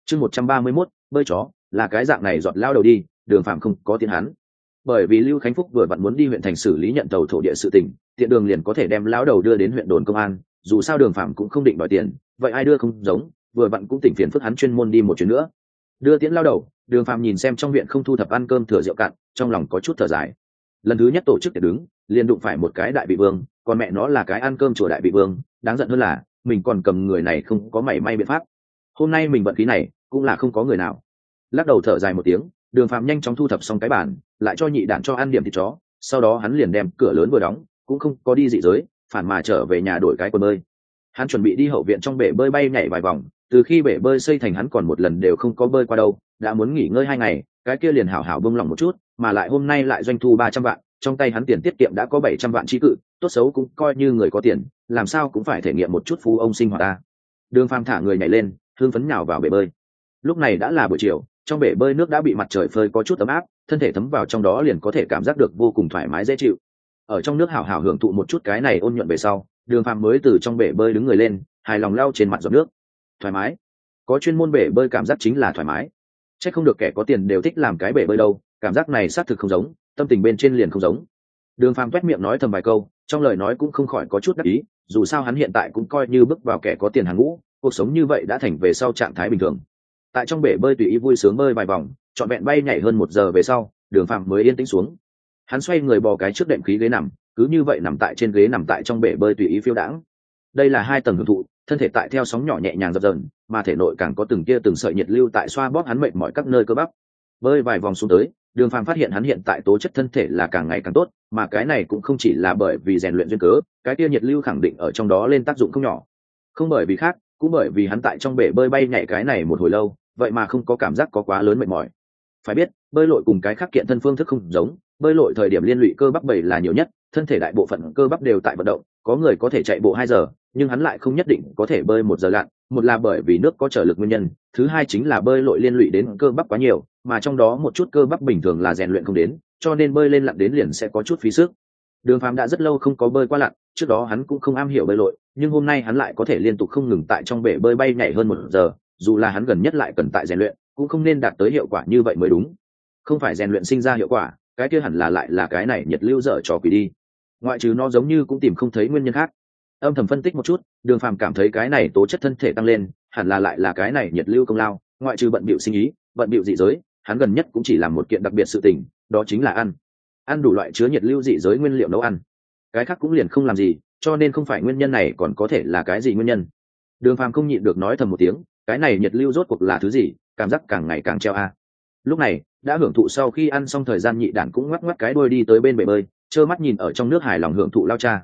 chương 131, bơi chó là cái dạng này giọt lao đầu đi, Đường Phàm không có tiến hắn. Bởi vì Lưu Khánh Phúc vừa vặn muốn đi huyện thành xử lý nhận tàu thổ địa sự tình, tiện đường liền có thể đem lão đầu đưa đến huyện đồn công an, dù sao Đường Phàm cũng không định đòi tiền, vậy ai đưa không giống, vừa vặn cũng tỉnh phiền phức hắn chuyên môn đi một chuyến nữa. Đưa tiễn lao đầu, Đường Phàm nhìn xem trong viện không thu thập ăn cơm thừa rượu cạn, trong lòng có chút thở dài. Lần thứ nhất tổ chức tiệc đứng, liền đụng phải một cái đại vị vương, còn mẹ nó là cái ăn cơm chùa đại vị vương, đáng giận hơn là mình còn cầm người này không có mảy may biện pháp. Hôm nay mình vận khí này cũng là không có người nào. Lắc đầu thở dài một tiếng, Đường Phàm nhanh chóng thu thập xong cái bàn, lại cho nhị đản cho ăn điểm thịt chó, sau đó hắn liền đem cửa lớn vừa đóng, cũng không có đi dị giới, phản mà trở về nhà đổi cái quần bơi. Hắn chuẩn bị đi hậu viện trong bể bơi bay nhảy vài vòng, từ khi bể bơi xây thành hắn còn một lần đều không có bơi qua đâu, đã muốn nghỉ ngơi 2 ngày, cái kia liền hảo hảo bông lòng một chút, mà lại hôm nay lại doanh thu 300 vạn, trong tay hắn tiền tiết kiệm đã có 700 vạn chi cự, tốt xấu cũng coi như người có tiền, làm sao cũng phải thể nghiệm một chút phú ông sinh hoạt ta. Đường Phàm thả người nhảy lên, hưng phấn nhào vào bể bơi. Lúc này đã là buổi chiều, trong bể bơi nước đã bị mặt trời phơi có chút ấm áp, thân thể thấm vào trong đó liền có thể cảm giác được vô cùng thoải mái dễ chịu. Ở trong nước hảo hảo hưởng thụ một chút cái này ôn nhuận về sau, Đường Phàm mới từ trong bể bơi đứng người lên, hài lòng lau trên mặt giọt nước. Thoải mái, có chuyên môn bể bơi cảm giác chính là thoải mái. Chắc không được kẻ có tiền đều thích làm cái bể bơi đâu, cảm giác này xác thực không giống, tâm tình bên trên liền không giống. Đường Phàm toét miệng nói thầm vài câu, trong lời nói cũng không khỏi có chút đắc ý, dù sao hắn hiện tại cũng coi như bước vào kẻ có tiền hàng ngũ, cuộc sống như vậy đã thành về sau trạng thái bình thường. Tại trong bể bơi tùy ý vui sướng bơi vài vòng, trọn vẹn bay nhảy hơn 1 giờ về sau, Đường Phàm mới yên tĩnh xuống. Hắn xoay người bò cái trước đệm khí ghế nằm, cứ như vậy nằm tại trên ghế nằm tại trong bể bơi tùy ý phiêu đãng. Đây là 2 tầng hưởng thụ, thân thể tại theo sóng nhỏ nhẹ nhàng dập dờn, mà thể nội càng có từng tia từng sợi nhiệt lưu tại xoa bóp hắn mệt mỏi các nơi cơ bắp. Bơi vài vòng xuống tới, Đường Phàm phát hiện hắn hiện tại tố chất thân thể là càng ngày càng tốt, mà cái này cũng không chỉ là bởi vì rèn luyện duyên cớ, cái tia nhiệt lưu khẳng định ở trong đó lên tác dụng không nhỏ. Không bởi vì khác, cũng bởi vì hắn tại trong bể bơi bay nhảy cái này một hồi lâu, vậy mà không có cảm giác có quá lớn mệt mỏi. Phải biết, bơi lội cùng cái khác kiện thân phương thức không giống, bơi lội thời điểm liên lụy cơ bắp bảy là nhiều nhất, thân thể đại bộ phận cơ bắp đều tại vận động, có người có thể chạy bộ 2 giờ, nhưng hắn lại không nhất định có thể bơi 1 giờ lặn, một là bởi vì nước có trở lực nguyên nhân, thứ hai chính là bơi lội liên lụy đến cơ bắp quá nhiều, mà trong đó một chút cơ bắp bình thường là rèn luyện không đến, cho nên bơi lên lặn đến liền sẽ có chút phí sức. Đường Phàm đã rất lâu không có bơi qua lặn, trước đó hắn cũng không am hiểu bơi lội, nhưng hôm nay hắn lại có thể liên tục không ngừng tại trong bể bơi bay nhảy hơn 1 giờ, dù là hắn gần nhất lại cần tại rèn luyện, cũng không nên đạt tới hiệu quả như vậy mới đúng. Không phải rèn luyện sinh ra hiệu quả, cái kia hẳn là lại là cái này nhiệt lưu dở trò quỷ đi. Ngoại trừ nó giống như cũng tìm không thấy nguyên nhân khác. Âm thầm phân tích một chút, Đường Phàm cảm thấy cái này tố chất thân thể tăng lên, hẳn là lại là cái này nhiệt lưu công lao, ngoại trừ bận bịu sinh ý, bận bịu dị giới, hắn gần nhất cũng chỉ làm một kiện đặc biệt sự tình, đó chính là ăn đủ loại chứa nhiệt lưu dị giới nguyên liệu nấu ăn. Cái khác cũng liền không làm gì, cho nên không phải nguyên nhân này còn có thể là cái gì nguyên nhân. Đường Phàm không nhịn được nói thầm một tiếng, cái này nhiệt lưu rốt cuộc là thứ gì, cảm giác càng ngày càng treo a. Lúc này, đã hưởng thụ sau khi ăn xong thời gian nhị đản cũng ngoắc ngoắc cái đuôi đi tới bên bể bơi, trơ mắt nhìn ở trong nước hài lòng hưởng thụ lao cha.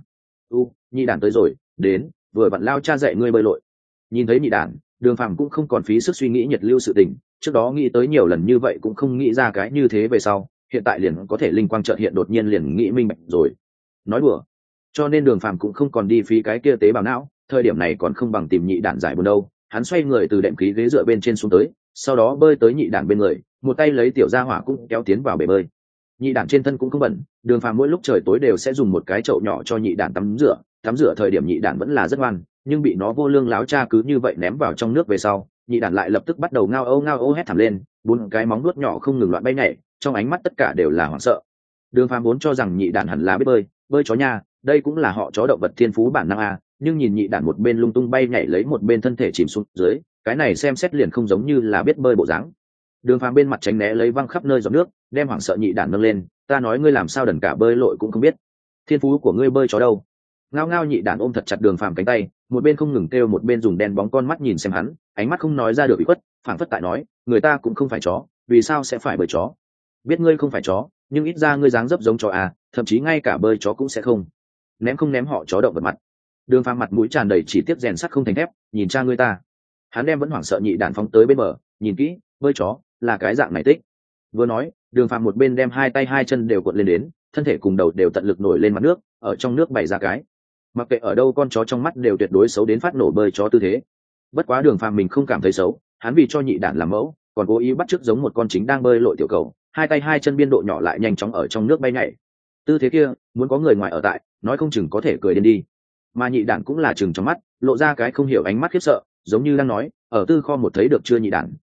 Nhị đản tới rồi, đến, vừa vặn lao cha dạy ngươi bơi lội. Nhìn thấy nhị đản, Đường Phàm cũng không còn phí sức suy nghĩ nhiệt lưu sự tình, trước đó nghĩ tới nhiều lần như vậy cũng không nghĩ ra cái như thế về sau, hiện tại liền có thể linh quang chợt hiện đột nhiên liền nghĩ minh bạch rồi. Nói đùa. Cho nên Đường Phàm cũng không còn đi phí cái kia tế bào não, thời điểm này còn không bằng tìm nhị đản giải buồn đâu. Hắn xoay người từ đệm khí ghế dựa bên trên xuống tới, sau đó bơi tới nhị đản bên người, một tay lấy tiểu gia hỏa cũng kéo tiến vào bể bơi. Nhị đản trên thân cũng không bẩn, Đường Phàm mỗi lúc trời tối đều sẽ dùng một cái chậu nhỏ cho nhị đản tắm rửa thời điểm nhị đản vẫn là rất ngoan, nhưng bị nó vô lương láo cha cứ như vậy ném vào trong nước về sau, nhị đản lại lập tức bắt đầu ngao âu hét thảm lên, 4 cái móng nuốt nhỏ không ngừng loạn bay nhảy, trong ánh mắt tất cả đều là hoảng sợ. Đường Phàm vốn cho rằng nhị đản hẳn là biết bơi chó nha, đây cũng là họ chó động vật thiên phú bản năng a, nhưng nhìn nhị đản một bên lung tung bay nhảy lấy một bên thân thể chìm xuống dưới, cái này xem xét liền không giống như là biết bơi bộ dáng. Đường Phàm bên mặt tránh né lấy văng khắp nơi giọt nước, đem hoảng sợ nhị đản nâng lên, ta nói ngươi làm sao đần cả bơi lội cũng không biết, thiên phú của ngươi bơi chó đâu. Ngao nhị đản ôm thật chặt Đường Phàm cánh tay, một bên không ngừng kêu một bên dùng đen bóng con mắt nhìn xem hắn, ánh mắt không nói ra được ủy khuất, phảng phất tại nói, người ta cũng không phải chó, vì sao sẽ phải bơi chó? Biết ngươi không phải chó, nhưng ít ra ngươi dáng dấp giống chó à, thậm chí ngay cả bơi chó cũng sẽ không ném họ chó động vật mặt. Đường Phàm mặt mũi tràn đầy chỉ tiếc rèn sắt không thành thép, nhìn cha ngươi ta. Hắn đem vẫn hoảng sợ nhị đản phóng tới bên bờ, nhìn kỹ, bơi chó là cái dạng này tích. Vừa nói, Đường Phàm một bên đem 2 tay 2 chân đều cuộn lên đến, thân thể cùng đầu đều tận lực nổi lên mặt nước, ở trong nước bày ra cái. Mặc kệ ở đâu con chó trong mắt đều tuyệt đối xấu đến phát nổ bơi chó tư thế. Bất quá Đường Phàm mình không cảm thấy xấu, hắn vì cho nhị đản làm mẫu, còn cố ý bắt chước giống một con chính đang bơi lội tiểu cầu, 2 tay 2 chân biên độ nhỏ lại nhanh chóng ở trong nước bay nhảy. Tư thế kia, muốn có người ngoài ở tại, nói không chừng có thể cười điên đi. Mà nhị đản cũng là chừng trong mắt, lộ ra cái không hiểu ánh mắt khiếp sợ, giống như đang nói, ở tư kho một thấy được chưa nhị đản,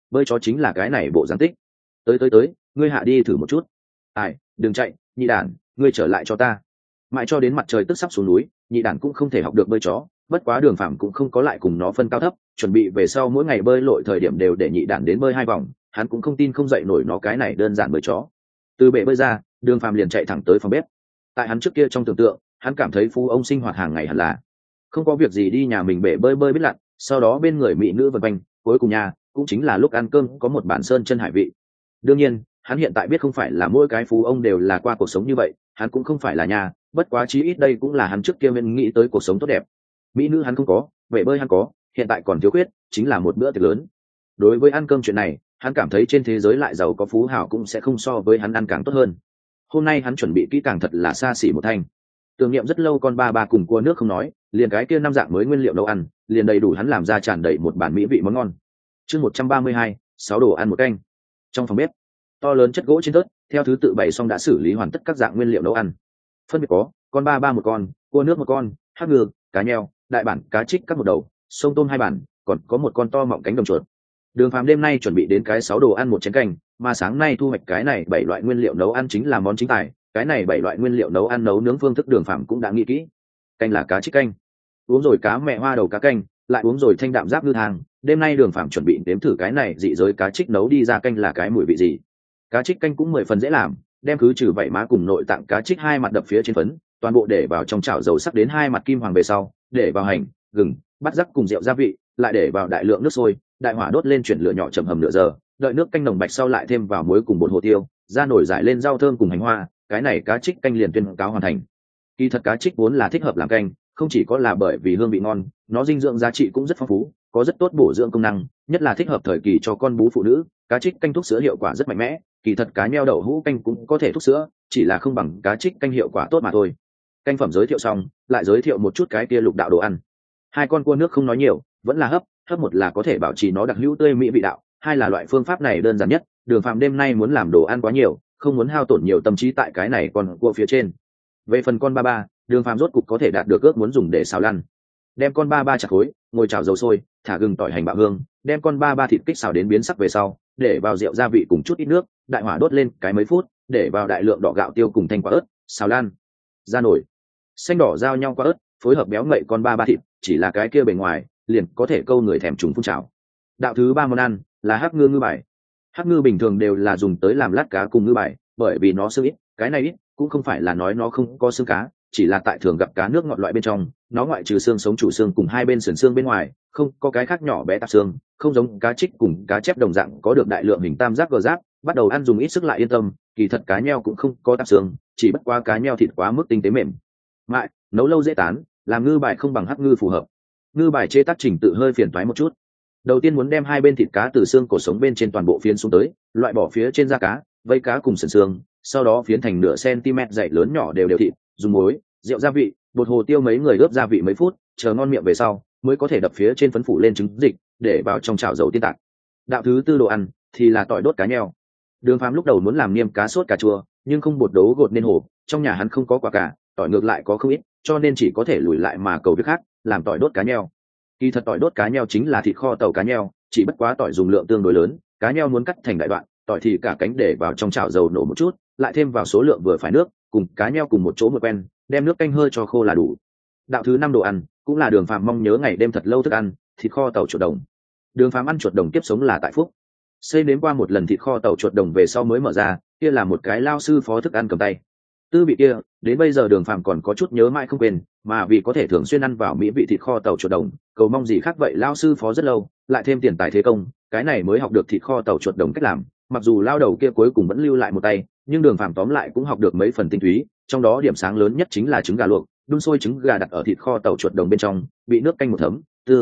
bơi chó chính là cái này bộ dáng tích. Tới, ngươi hạ đi thử một chút. Ai, đừng chạy, nhị đản, ngươi trở lại cho ta. Mãi cho đến mặt trời tức sắp xuống núi, nhị đản cũng không thể học được bơi chó, bất quá Đường Phàm cũng không có lại cùng nó phân cao thấp, chuẩn bị về sau mỗi ngày bơi lội thời điểm đều để nhị đản đến bơi 2 vòng, hắn cũng không tin không dậy nổi nó cái này đơn giản bơi chó. Từ bể bơi ra, Đường Phàm liền chạy thẳng tới phòng bếp. Tại hắn trước kia trong tưởng tượng, hắn cảm thấy phú ông sinh hoạt hàng ngày hẳn là không có việc gì đi nhà mình bể bơi bơi biết lặn, sau đó bên người mỹ nữ vần quanh, cuối cùng nhà cũng chính là lúc ăn cơm có một bản sơn chân hải vị. Đương nhiên, hắn hiện tại biết không phải là mỗi cái phú ông đều là qua cuộc sống như vậy, hắn cũng không phải là nhà, bất quá chí ít đây cũng là hắn trước kia mình nghĩ tới cuộc sống tốt đẹp. Mỹ nữ hắn không có, bể bơi hắn có, hiện tại còn thiếu khuyết chính là một bữa tiệc lớn. Đối với ăn cơm chuyện này, hắn cảm thấy trên thế giới lại giàu có phú hào cũng sẽ không so với hắn ăn càng tốt hơn. Hôm nay hắn chuẩn bị kỹ càng thật là xa xỉ một thanh. Tưởng niệm rất lâu con ba cùng cua nước không nói, liền cái kia 5 dạng mới nguyên liệu nấu ăn, liền đầy đủ hắn làm ra tràn đầy một bản mỹ vị món ngon. Chương 132, 6 đồ ăn một canh. Trong phòng bếp, to lớn chất gỗ trên tớt, theo thứ tự bày xong đã xử lý hoàn tất các dạng nguyên liệu nấu ăn. Phân biệt có con ba một con, cua nước một con, hắc ngừ, cá nheo, đại bản cá trích các một đầu, sông tôm 2 bản, còn có một con to mọng cánh đồng chuột. Đường Phàm đêm nay chuẩn bị đến cái 6 đồ ăn một chén canh, mà sáng nay thu hoạch cái này 7 loại nguyên liệu nấu ăn chính là món chính tài, cái này 7 loại nguyên liệu nấu ăn nấu nướng phương thức Đường Phàm cũng đã nghĩ kỹ. Canh là cá trích canh, uống rồi cá mẹ hoa đầu cá canh, lại uống rồi thanh đạm giáp ngư thang, đêm nay Đường Phàm chuẩn bị nếm thử cái này dị giới cá trích nấu đi ra canh là cái mùi vị gì. Cá trích canh cũng 10 phần dễ làm, đem khứ trừ vảy má cùng nội tạng cá trích 2 mặt đập phía trên phấn, toàn bộ để vào trong chảo dầu sắc đến 2 mặt kim hoàng về sau, để vào hành, gừng, bát giác cùng rượu gia vị, lại để vào đại lượng nước sôi, đại hỏa đốt lên chuyển lửa nhỏ chậm hầm nửa giờ, đợi nước canh nồng bạch sau lại thêm vào muối cùng bột hồ tiêu, ra nổi giải lên rau thơm cùng hành hoa, cái này cá trích canh liền tuyên cáo hoàn thành. Kỳ thật cá trích vốn là thích hợp làm canh, không chỉ có là bởi vì hương vị ngon, nó dinh dưỡng giá trị cũng rất phong phú, có rất tốt bổ dưỡng công năng, nhất là thích hợp thời kỳ cho con bú phụ nữ, cá trích canh thuốc sữa hiệu quả rất mạnh mẽ, kỳ thật cá nheo đậu hũ canh cũng có thể thuốc sữa, chỉ là không bằng cá trích canh hiệu quả tốt mà thôi. Canh phẩm giới thiệu xong, lại giới thiệu một chút cái kia lục đạo đồ ăn. 2 con cua nước không nói nhiều, vẫn là hấp một là có thể bảo trì nó đặc hữu tươi mỹ vị đạo, 2 là loại phương pháp này đơn giản nhất, Đường Phàm đêm nay muốn làm đồ ăn quá nhiều, không muốn hao tổn nhiều tâm trí tại cái này còn cua phía trên. Về phần con ba, Đường Phàm rốt cục có thể đạt được ước muốn dùng để xào lăn. Đem con ba chặt khối, ngồi chảo dầu sôi, thả gừng tỏi hành bạo hương, đem con ba thịt kích xào đến biến sắc về sau, để vào rượu gia vị cùng chút ít nước, đại hỏa đốt lên cái mấy phút, để vào đại lượng đỏ gạo tiêu cùng thanh quả ớt, xào lan. Ra nồi, xanh đỏ giao nhau qua ớt, phối hợp béo ngậy con ba thịt, chỉ là cái kia bề ngoài, liền có thể câu người thèm trùng phun trào. Đạo thứ 3 món ăn là hắc ngư bài. Hắc ngư bình thường đều là dùng tới làm lát cá cùng ngư bài, bởi vì nó xương ít, cái này ít cũng không phải là nói nó không có xương cá, chỉ là tại thường gặp cá nước ngọt loại bên trong, nó ngoại trừ xương sống chủ xương cùng 2 bên sườn xương bên ngoài, không có cái khác nhỏ bé tạp xương, không giống cá trích cùng cá chép đồng dạng có được đại lượng hình tam giác gờ giáp, bắt đầu ăn dùng ít sức lại yên tâm, kỳ thật cá nheo cũng không có tạp xương, chỉ bất quá cá nheo thịt quá mức tinh tế mềm mại, nấu lâu dễ tán, làm ngư bài không bằng hắc ngư phù hợp. Ngư bài chế tác trình tự hơi phiền toái một chút. Đầu tiên muốn đem 2 bên thịt cá từ xương cổ sống bên trên toàn bộ phiến xuống tới, loại bỏ phía trên da cá, vây cá cùng sườn xương, sau đó phiến thành nửa cm dày lớn nhỏ đều thịt, dùng muối, rượu gia vị, bột hồ tiêu mấy người ướp gia vị mấy phút, chờ ngon miệng về sau, mới có thể đập phía trên phấn phủ lên trứng dịch, để vào trong chảo dầu tiên tạc. Đạo thứ 4 đồ ăn thì là tỏi đốt cá nheo. Đường Phàm lúc đầu muốn làm niêm cá sốt cà chua, nhưng không bột đấu gột nên hồ, trong nhà hắn không có quả cả, tỏi ngược lại có không ít, cho nên chỉ có thể lùi lại mà cầu việc khác, làm tỏi đốt cá nheo. Kỳ thật tỏi đốt cá nheo chính là thịt kho tàu cá nheo, chỉ bất quá tỏi dùng lượng tương đối lớn, cá nheo muốn cắt thành đại đoạn, tỏi thì cả cánh để vào trong chảo dầu nổ một chút, lại thêm vào số lượng vừa phải nước, cùng cá nheo cùng một chỗ một quen, đem nước canh hơi cho khô là đủ. Đạo thứ 5 đồ ăn cũng là Đường Phàm mong nhớ ngày đêm thật lâu thức ăn, thịt kho tàu chuột đồng. Đường Phàm ăn chuột đồng tiếp sống là tại Phúc, xây đến qua một lần thịt kho tàu chuột đồng về sau mới mở ra, kia là một cái lao sư phó thức ăn cầm tay. Tư vị kia, đến bây giờ Đường Phàm còn có chút nhớ mãi không quên, mà vì có thể thường xuyên ăn vào mỹ vị thịt kho tàu chuột đồng, cầu mong gì khác vậy lao sư phó rất lâu, lại thêm tiền tài thế công, cái này mới học được thịt kho tàu chuột đồng cách làm. Mặc dù lao đầu kia cuối cùng vẫn lưu lại một tay, nhưng Đường Phàm tóm lại cũng học được mấy phần tinh túy, trong đó điểm sáng lớn nhất chính là trứng gà luộc, đun sôi trứng gà đặt ở thịt kho tàu chuột đồng bên trong, bị nước canh một thấm,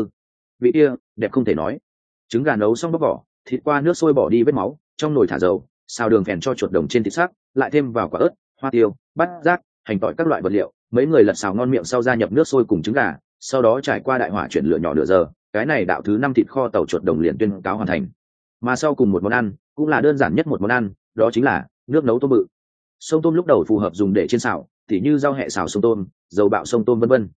vị kia đẹp không thể nói. Trứng gà nấu xong bóc vỏ, thịt qua nước sôi bỏ đi vết máu, trong nồi thả dầu, xào đường phèn cho chuột đồng trên thịt sắc, lại thêm vào quả ớt, hoa tiêu, bát giác, hành tỏi các loại vật liệu, mấy người lật xào ngon miệng sau gia nhập nước sôi cùng trứng gà, sau đó trải qua đại hỏa chuyển lửa nhỏ nửa giờ, cái này đạo thứ 5 thịt kho tàu chuột đồng liền tuyên cáo hoàn thành. Mà sau cùng một món ăn, cũng là đơn giản nhất một món ăn, đó chính là nước nấu tôm bự. Sông tôm lúc đầu phù hợp dùng để chiên xào, tỉ như rau hẹ xào sông tôm, dầu bạo sông tôm vân vân.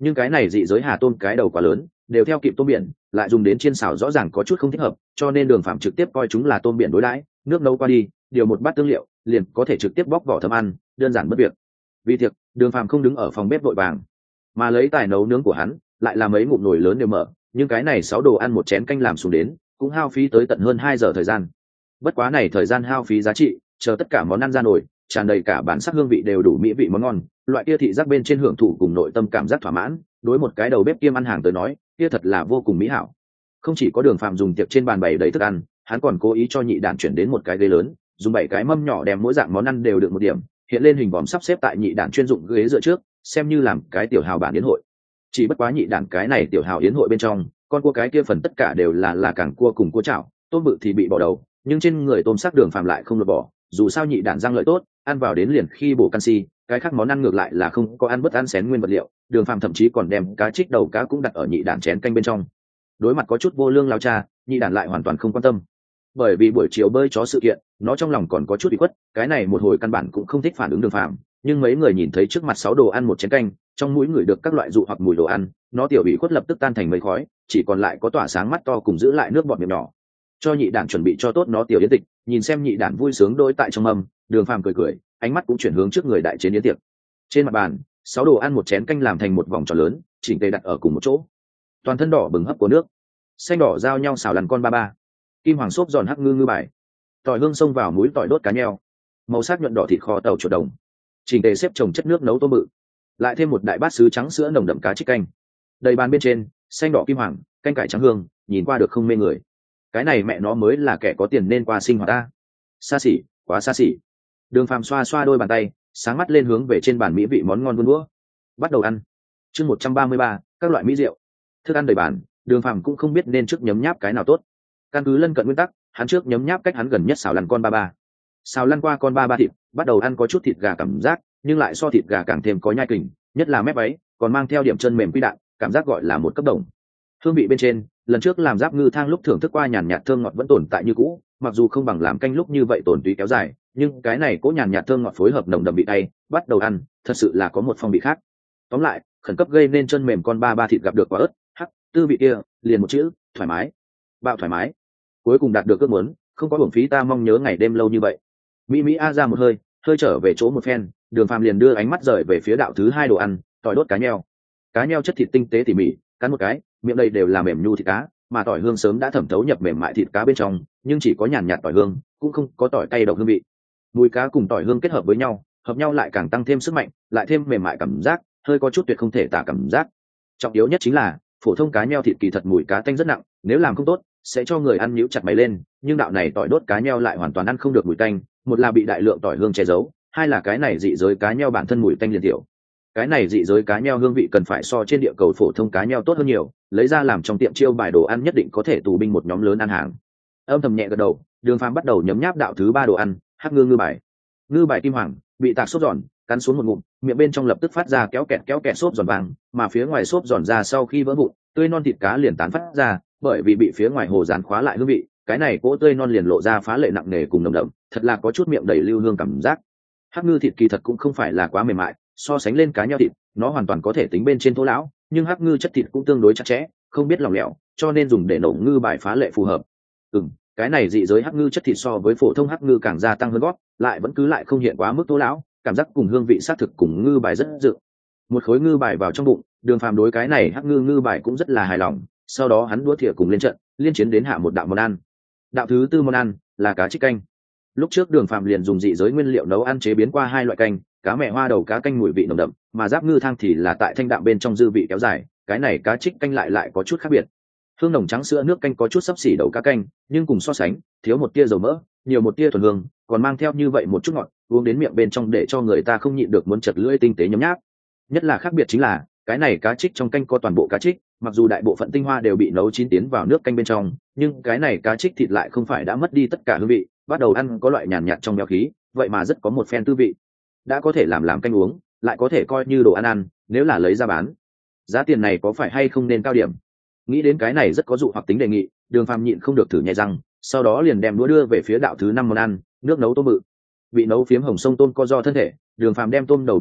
nhưng cái này dị giới hà tôm cái đầu quá lớn, đều theo kịp tôm biển, lại dùng đến chiên xào rõ ràng có chút không thích hợp, cho nên Đường Phàm trực tiếp coi chúng là tôm biển đối đãi, nước nấu qua đi, điều một bát tương liệu, liền có thể trực tiếp bóc vỏ thấm ăn, đơn giản bất việc. Vì thiệt, Đường Phàm không đứng ở phòng bếp vội vàng, mà lấy tài nấu nướng của hắn, lại là mấy ngụm nồi lớn đều mở, nhưng cái này 6 đồ ăn một chén canh làm xuống đến, cũng hao phí tới tận hơn 2 giờ thời gian. Bất quá này thời gian hao phí giá trị, chờ tất cả món ăn ra nồi, tràn đầy cả bản sắc hương vị đều đủ mỹ vị món ngon, loại kia thị giác bên trên hưởng thụ cùng nội tâm cảm giác thỏa mãn, đối một cái đầu bếp kiêm ăn hàng tới nói, kia thật là vô cùng mỹ hảo. Không chỉ có Đường Phàm dùng tiệc trên bàn bày đầy thức ăn, hắn còn cố ý cho nhị đản chuyển đến một cái ghế lớn, dùng 7 cái mâm nhỏ đem mỗi dạng món ăn đều được một điểm, hiện lên hình vòm sắp xếp tại nhị đản chuyên dụng ghế dựa trước, xem như làm cái tiểu hào bản yến hội. Chỉ bất quá nhị đản cái này tiểu hào yến hội bên trong, con cua cái kia phần tất cả đều là càng cua cùng cua chảo, tôm bự thì bị bỏ đầu, nhưng trên người tôm sắc Đường Phàm lại không lột bỏ, dù sao nhị đản răng lợi tốt, ăn vào đến liền khi bổ canxi, cái khác món ăn ngược lại là không có ăn bất ăn xén nguyên vật liệu. Đường Phàm thậm chí còn đem cá trích đầu cá cũng đặt ở nhị đản chén canh bên trong. Đối mặt có chút vô lương lao cha, nhị đản lại hoàn toàn không quan tâm, bởi vì buổi chiều bơi chó sự kiện, nó trong lòng còn có chút bị khuất, cái này một hồi căn bản cũng không thích phản ứng Đường Phàm, nhưng mấy người nhìn thấy trước mặt 6 đồ ăn một chén canh, trong mũi người được các loại dụ hoặc mùi đồ ăn, nó tiểu bị khuất lập tức tan thành mây khói, chỉ còn lại có tỏa sáng mắt to cùng giữ lại nước bọt miệng nhỏ. Cho nhị đản chuẩn bị cho tốt nó tiểu yến tịch, nhìn xem nhị đản vui sướng đôi tại trong mâm, Đường Phàm cười cười, ánh mắt cũng chuyển hướng trước người đại chế yến tiệc. Trên mặt bàn, 6 đồ ăn một chén canh làm thành một vòng tròn lớn, chỉnh tề đặt ở cùng một chỗ, toàn thân đỏ bừng hấp của nước, xanh đỏ giao nhau xào lằn con ba ba, kim hoàng xốp giòn hắc ngư ngư bài, tỏi hương xông vào mũi tỏi đốt cá nheo, màu sắc nhuận đỏ thịt kho tàu chuột đồng, chỉnh tề xếp chồng chất nước nấu tôm bự, lại thêm một đại bát sứ trắng sữa nồng đậm cá trích canh. Đầy bàn bên trên, xanh đỏ kim hoàng, canh cải trắng hương, nhìn qua được không mê người. Cái này mẹ nó mới là kẻ có tiền nên qua sinh hoạt ta. Xa xỉ, quá xa xỉ. Đường Phàm xoa xoa đôi bàn tay, sáng mắt lên hướng về trên bàn mỹ vị món ngon vun đũa. Bắt đầu ăn. Chương 133, các loại mỹ rượu. Thức ăn đầy bàn, Đường Phàm cũng không biết nên trước nhấm nháp cái nào tốt. Căn cứ lân cận nguyên tắc, hắn trước nhấm nháp cách hắn gần nhất xào lăn con ba ba. Xào lăn qua con ba ba thịt, bắt đầu ăn có chút thịt gà cảm giác, nhưng lại so thịt gà càng thêm có nhai kình, nhất là mép váy, còn mang theo điểm chân mềm quy đạn, cảm giác gọi là một cấp đồng. Hương vị bên trên, lần trước làm giáp ngư thang lúc thưởng thức qua nhàn nhạt thơm ngọt vẫn tồn tại như cũ, mặc dù không bằng làm canh lúc như vậy tồn túy kéo dài, nhưng cái này cố nhàn nhạt thơm ngọt phối hợp nồng đậm vị tay, bắt đầu ăn, thật sự là có một phong vị khác. Tóm lại, khẩn cấp gây nên chân mềm con ba ba thịt gặp được quả ớt, hắc, tư vị kia, liền một chữ, thoải mái. Bạo thoải mái. Cuối cùng đạt được ước muốn, không có uổng phí ta mong nhớ ngày đêm lâu như vậy. Mỹ a ra một hơi, hơi trở về chỗ một phen, Đường Phàm liền đưa ánh mắt rời về phía đạo thứ 2 đồ ăn, tỏi đốt cá nheo. Cá nheo chất thịt tinh tế tỉ mỉ, cắn một cái, miệng đầy đều là mềm nhu thịt cá, mà tỏi hương sớm đã thẩm thấu nhập mềm mại thịt cá bên trong, nhưng chỉ có nhàn nhạt tỏi hương, cũng không có tỏi cay độc hương vị. Mùi cá cùng tỏi hương kết hợp với nhau, hợp nhau lại càng tăng thêm sức mạnh, lại thêm mềm mại cảm giác, hơi có chút tuyệt không thể tả cảm giác. Trọng yếu nhất chính là, phổ thông cá nheo thịt kỳ thật mùi cá tanh rất nặng, nếu làm không tốt, sẽ cho người ăn nhíu chặt mày lên, nhưng đạo này tỏi đốt cá nheo lại hoàn toàn ăn không được mùi tanh, một là bị đại lượng tỏi hương che giấu, hai là cái này dị giới cá nheo bản thân mùi tanh liền tiểu. Cái này dị giới cá nheo hương vị cần phải so trên địa cầu phổ thông cá nheo tốt hơn nhiều, lấy ra làm trong tiệm chiêu bài đồ ăn nhất định có thể tù binh một nhóm lớn ăn hàng. Âm thầm nhẹ gật đầu, Đường Phàm bắt đầu nhấm nháp đạo thứ 3 đồ ăn, hắc ngư ngư bài. Ngư bài kim hoàng, bị tạc xốp giòn, cắn xuống một ngụm, miệng bên trong lập tức phát ra kéo kẹt xốp giòn vàng, mà phía ngoài xốp giòn ra sau khi vỡ vụn, tươi non thịt cá liền tán phát ra, bởi vì bị phía ngoài hồ dán khóa lại hương vị, cái này cỗ tươi non liền lộ ra phá lệ nặng nề cùng nồng đậm, thật là có chút miệng đầy lưu hương cảm giác. Hắc ngư thịt kỳ thật cũng không phải là quá mềm mại, so sánh lên cá nheo thịt, nó hoàn toàn có thể tính bên trên thô lão, nhưng hắc ngư chất thịt cũng tương đối chặt chẽ, không biết lỏng lẻo, cho nên dùng để nổ ngư bài phá lệ phù hợp. Cái này dị giới hắc ngư chất thịt so với phổ thông hắc ngư càng gia tăng hơn gót, lại vẫn cứ lại không hiện quá mức thô lão, cảm giác cùng hương vị sát thực cùng ngư bài rất dự. Một khối ngư bài vào trong bụng, Đường Phàm đối cái này hắc ngư ngư bài cũng rất là hài lòng, sau đó hắn đũa thìa cùng lên trận, liên chiến đến hạ một đạo món ăn. Đạo thứ 4 món ăn là cá trích canh. Lúc trước Đường Phàm liền dùng dị giới nguyên liệu nấu ăn chế biến qua 2 loại canh, cá mẹ hoa đầu cá canh mùi vị nồng đậm, mà giáp ngư thang thì là tại thanh đạm bên trong dư vị kéo dài, cái này cá trích canh lại có chút khác biệt. Hương nồng trắng sữa nước canh có chút xấp xỉ đầu cá canh, nhưng cùng so sánh, thiếu một tia dầu mỡ, nhiều một tia thuần hương, còn mang theo như vậy một chút ngọt, uống đến miệng bên trong để cho người ta không nhịn được muốn chật lưỡi tinh tế nhấm nháp. Nhất là khác biệt chính là, cái này cá trích trong canh có toàn bộ cá trích, mặc dù đại bộ phận tinh hoa đều bị nấu chín tiến vào nước canh bên trong, nhưng cái này cá trích thịt lại không phải đã mất đi tất cả hương vị, bắt đầu ăn có loại nhàn nhạt trong béo khí, vậy mà rất có một phen tư vị. Đã có thể làm canh uống, lại có thể coi như đồ ăn, nếu là lấy ra bán, giá tiền này có phải hay không nên cao điểm? Nghĩ đến cái này rất có dụ hoặc tính đề nghị, Đường Phàm nhịn không được thử nhai răng, sau đó liền đem đũa đưa về phía đạo thứ 5 món ăn, nước nấu tôm bự. Bị nấu phiếm hồng sông tôm co do thân thể, Đường Phàm đem tôm đầu bỏ đi,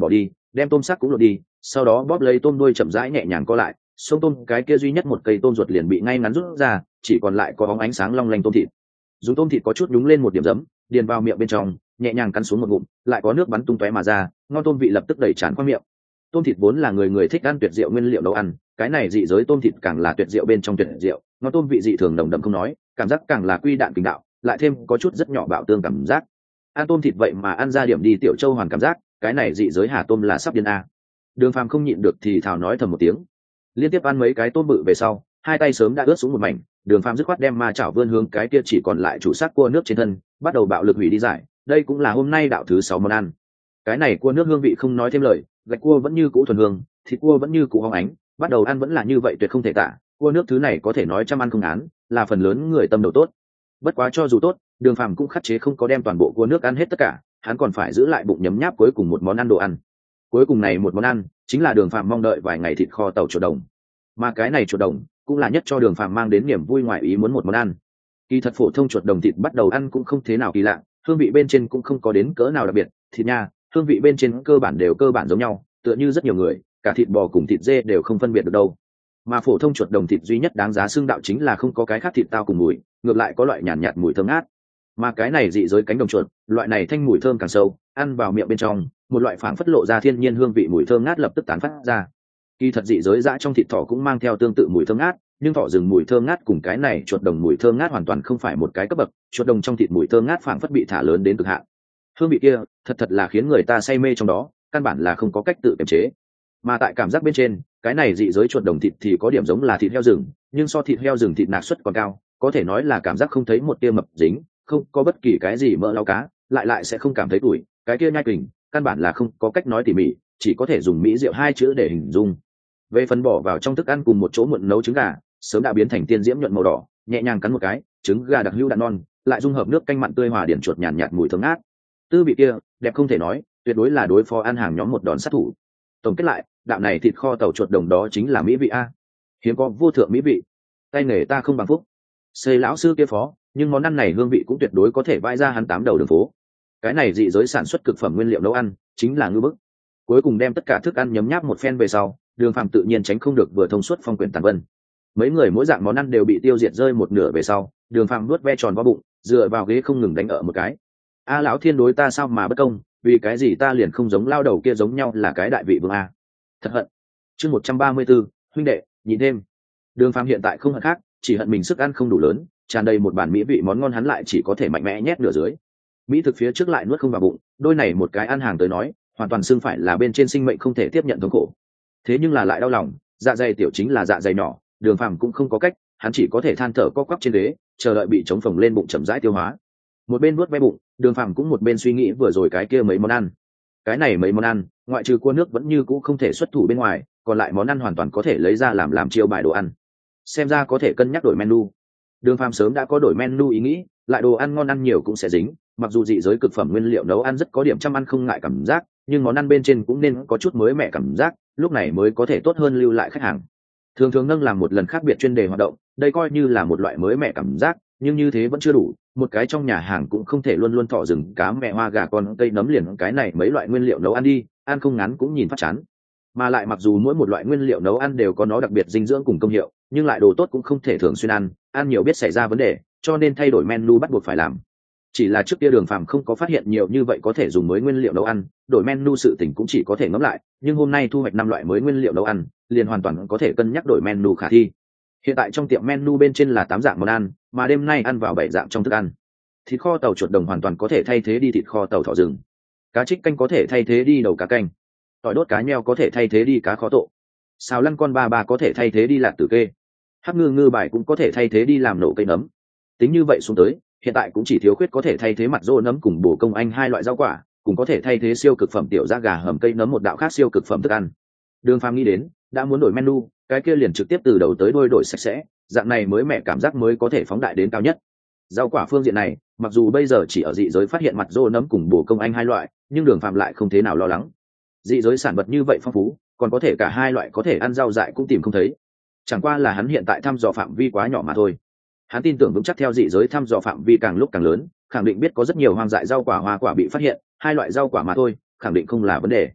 đem tôm sắc cũng lột đi, sau đó bóp lấy tôm đuôi chậm rãi nhẹ nhàng co lại, xông tôm cái kia duy nhất một cây tôm ruột liền bị ngay ngắn rút ra, chỉ còn lại có bóng ánh sáng long lanh tôm thịt. Dùng tôm thịt có chút nhúng lên một điểm giấm, điền vào miệng bên trong, nhẹ nhàng cắn xuống một ngụm, lại có nước bắn tung tóe mà ra, ngon tôm vị lập tức đầy tràn qua miệng. Tôm thịt vốn là người người thích ăn tuyệt diệu nguyên liệu nấu ăn, cái này dị giới tôm thịt càng là tuyệt diệu bên trong tuyệt diệu, ngon tôm vị dị thường nồng đậm không nói, cảm giác càng là quy đạn kinh đạo, lại thêm có chút rất nhỏ bạo tương cảm giác. Ăn tôm thịt vậy mà ăn ra điểm đi tiểu châu hoàn cảm giác, cái này dị giới hà tôm là sắp điên a. Đường Phàm không nhịn được thì thào nói thầm một tiếng. Liên tiếp ăn mấy cái tôm bự về sau, hai tay sớm đã ướt xuống một mảnh, Đường Phàm dứt khoát đem ma chảo vươn hướng cái kia chỉ còn lại chủ sắc cua nước trên thân, bắt đầu bạo lực hủy đi giải. Đây cũng là hôm nay đạo thứ 6 món ăn. Cái này cua nước hương vị không nói thêm lời, gạch cua vẫn như cũ thuần hương, thịt cua vẫn như cũ hóng ánh, bắt đầu ăn vẫn là như vậy tuyệt không thể tả. Cua nước thứ này có thể nói trăm ăn không án, là phần lớn người tâm đầu tốt. Bất quá cho dù tốt, Đường Phàm cũng khắc chế không có đem toàn bộ cua nước ăn hết tất cả, hắn còn phải giữ lại bụng nhấm nháp cuối cùng một món ăn đồ ăn. Cuối cùng này một món ăn chính là Đường Phàm mong đợi vài ngày thịt kho tàu chuột đồng. Mà cái này chuột đồng cũng là nhất cho Đường Phàm mang đến niềm vui ngoài ý muốn một món ăn. Kỳ thật phổ thông chuột đồng thịt bắt đầu ăn cũng không thế nào kỳ lạ, hương vị bên trên cũng không có đến cỡ nào đặc biệt, thịt nha, hương vị bên trên cơ bản đều cơ bản giống nhau, tựa như rất nhiều người, cả thịt bò cùng thịt dê đều không phân biệt được đâu. Mà phổ thông chuột đồng thịt duy nhất đáng giá xưng đạo chính là không có cái khác thịt tao cùng mùi, ngược lại có loại nhàn nhạt mùi thơm ngát. Mà cái này dị giới cánh đồng chuột, loại này thanh mùi thơm càng sâu, ăn vào miệng bên trong, một loại phảng phất lộ ra thiên nhiên hương vị mùi thơm ngát lập tức tán phát ra. Kỳ thật dị giới dã trong thịt thỏ cũng mang theo tương tự mùi thơm ngát, nhưng thỏ rừng mùi thơm ngát cùng cái này chuột đồng mùi thơm ngát hoàn toàn không phải một cái cấp bậc, chuột đồng trong thịt mùi thơm ngát phảng phất bị thả lớn đến cực hạn. Hương vị kia, thật là khiến người ta say mê trong đó, căn bản là không có cách tự kiềm chế. Mà tại cảm giác bên trên, cái này dị giới chuột đồng thịt thì có điểm giống là thịt heo rừng, nhưng so thịt heo rừng thịt nạc suất còn cao, có thể nói là cảm giác không thấy một tia mập dính, không có bất kỳ cái gì mỡ lau cá, lại sẽ không cảm thấy tủi, cái kia nhai kình, căn bản là không có cách nói tỉ mỉ, chỉ có thể dùng mỹ rượu hai chữ để hình dung. Về phần bỏ vào trong thức ăn cùng một chỗ muộn nấu trứng gà, sớm đã biến thành tiên diễm nhuận màu đỏ, nhẹ nhàng cắn một cái, trứng gà đặc hữu đạn non, lại dung hợp nước canh mặn tươi hòa điển chuột nhàn nhạt mùi thơm ngát. Tư vị kia, đẹp không thể nói, tuyệt đối là đối phó ăn hàng nhóm một đòn sát thủ. Tổng kết lại, đạo này thịt kho tàu chuột đồng đó chính là mỹ vị a. Hiếm có vô thượng mỹ vị. Tay nghề ta không bằng phúc. Xây lão sư kia phó, nhưng món ăn này hương vị cũng tuyệt đối có thể vãi ra hắn 8 đầu đường phố. Cái này dị giới sản xuất cực phẩm nguyên liệu nấu ăn, chính là ngư bức. Cuối cùng đem tất cả thức ăn nhấm nháp một phen về sau, Đường Phàm tự nhiên tránh không được vừa thông suốt phong quyển tàn vân. Mấy người mỗi dạng món ăn đều bị tiêu diệt rơi một nửa về sau, Đường Phàm nuốt ve tròn vào bụng, dựa vào ghế không ngừng đánh ở một cái. A lão thiên đối ta sao mà bất công, vì cái gì ta liền không giống lao đầu kia giống nhau là cái đại vị vương a. Thật hận. Chương 134, huynh đệ, nhìn thêm. Đường Phàm hiện tại không hận khác, chỉ hận mình sức ăn không đủ lớn, tràn đầy một bản mỹ vị món ngon hắn lại chỉ có thể mạnh mẽ nhét nửa dưới. Mỹ thực phía trước lại nuốt không vào bụng, đôi này một cái ăn hàng tới nói, hoàn toàn xưng phải là bên trên sinh mệnh không thể tiếp nhận thống khổ. Thế nhưng là lại đau lòng, dạ dày tiểu chính là dạ dày nhỏ, Đường Phàm cũng không có cách, hắn chỉ có thể than thở co quắp trên ghế, chờ đợi bị chống phồng lên bụng chậm rãi tiêu hóa. Một bên nuốt ve bụng, Đường Phàm cũng một bên suy nghĩ vừa rồi cái kia mấy món ăn. Cái này mấy món ăn, ngoại trừ cua nước vẫn như cũ không thể xuất thủ bên ngoài, còn lại món ăn hoàn toàn có thể lấy ra làm chiêu bài đồ ăn. Xem ra có thể cân nhắc đổi menu. Đường Phàm sớm đã có đổi menu ý nghĩ, lại đồ ăn ngon ăn nhiều cũng sẽ dính, mặc dù dị giới cực phẩm nguyên liệu nấu ăn rất có điểm chăm ăn không ngại cảm giác, nhưng món ăn bên trên cũng nên có chút mới mẻ cảm giác, lúc này mới có thể tốt hơn lưu lại khách hàng. Thường thường nâng làm một lần khác biệt chuyên đề hoạt động, đây coi như là một loại mới mẻ cảm giác, nhưng như thế vẫn chưa đủ, một cái trong nhà hàng cũng không thể luôn luôn thọ rừng cá mẹ hoa gà con cây nấm liền cái này mấy loại nguyên liệu nấu ăn đi, ăn không ngắn cũng nhìn phát chán. Mà lại mặc dù mỗi một loại nguyên liệu nấu ăn đều có nó đặc biệt dinh dưỡng cùng công hiệu, nhưng lại đồ tốt cũng không thể thường xuyên ăn nhiều biết xảy ra vấn đề, cho nên thay đổi menu bắt buộc phải làm. Chỉ là trước kia Đường Phàm không có phát hiện nhiều như vậy có thể dùng mới nguyên liệu nấu ăn, đổi menu sự tình cũng chỉ có thể ngẫm lại, nhưng hôm nay thu hoạch 5 loại mới nguyên liệu nấu ăn, liền hoàn toàn có thể cân nhắc đổi menu khả thi. Hiện tại trong tiệm menu bên trên là 8 dạng món ăn, mà đêm nay ăn vào 7 dạng trong thức ăn. Thịt kho tàu chuột đồng hoàn toàn có thể thay thế đi thịt kho tàu thỏ rừng. Cá trích canh có thể thay thế đi đầu cá canh. Tỏi đốt cá nheo có thể thay thế đi cá kho tộ. Xào lăn con ba có thể thay thế đi lạc tử kê. Hắc ngư bài cũng có thể thay thế đi làm nổ cây nấm. Tính như vậy xuống tới, hiện tại cũng chỉ thiếu khuyết có thể thay thế mặt rô nấm cùng bổ công anh 2 loại rau quả, cũng có thể thay thế siêu cực phẩm tiểu da gà hầm cây nấm một đạo khác siêu cực phẩm thức ăn. Đường Phàm nghĩ đến, đã muốn đổi menu, cái kia liền trực tiếp từ đầu tới đuôi đổi sạch sẽ, dạng này mới mẹ cảm giác mới có thể phóng đại đến cao nhất. Rau quả phương diện này, mặc dù bây giờ chỉ ở dị giới phát hiện mặt rô nấm cùng bổ công anh 2 loại, nhưng Đường Phàm lại không thế nào lo lắng. Dị giới sản vật như vậy phong phú, còn có thể cả 2 loại có thể ăn rau dại cũng tìm không thấy. Chẳng qua là hắn hiện tại thăm dò phạm vi quá nhỏ mà thôi. Hắn tin tưởng vững chắc theo dị giới thăm dò phạm vi càng lúc càng lớn, khẳng định biết có rất nhiều hoang dại rau quả hoa quả bị phát hiện, 2 loại rau quả mà thôi, khẳng định không là vấn đề.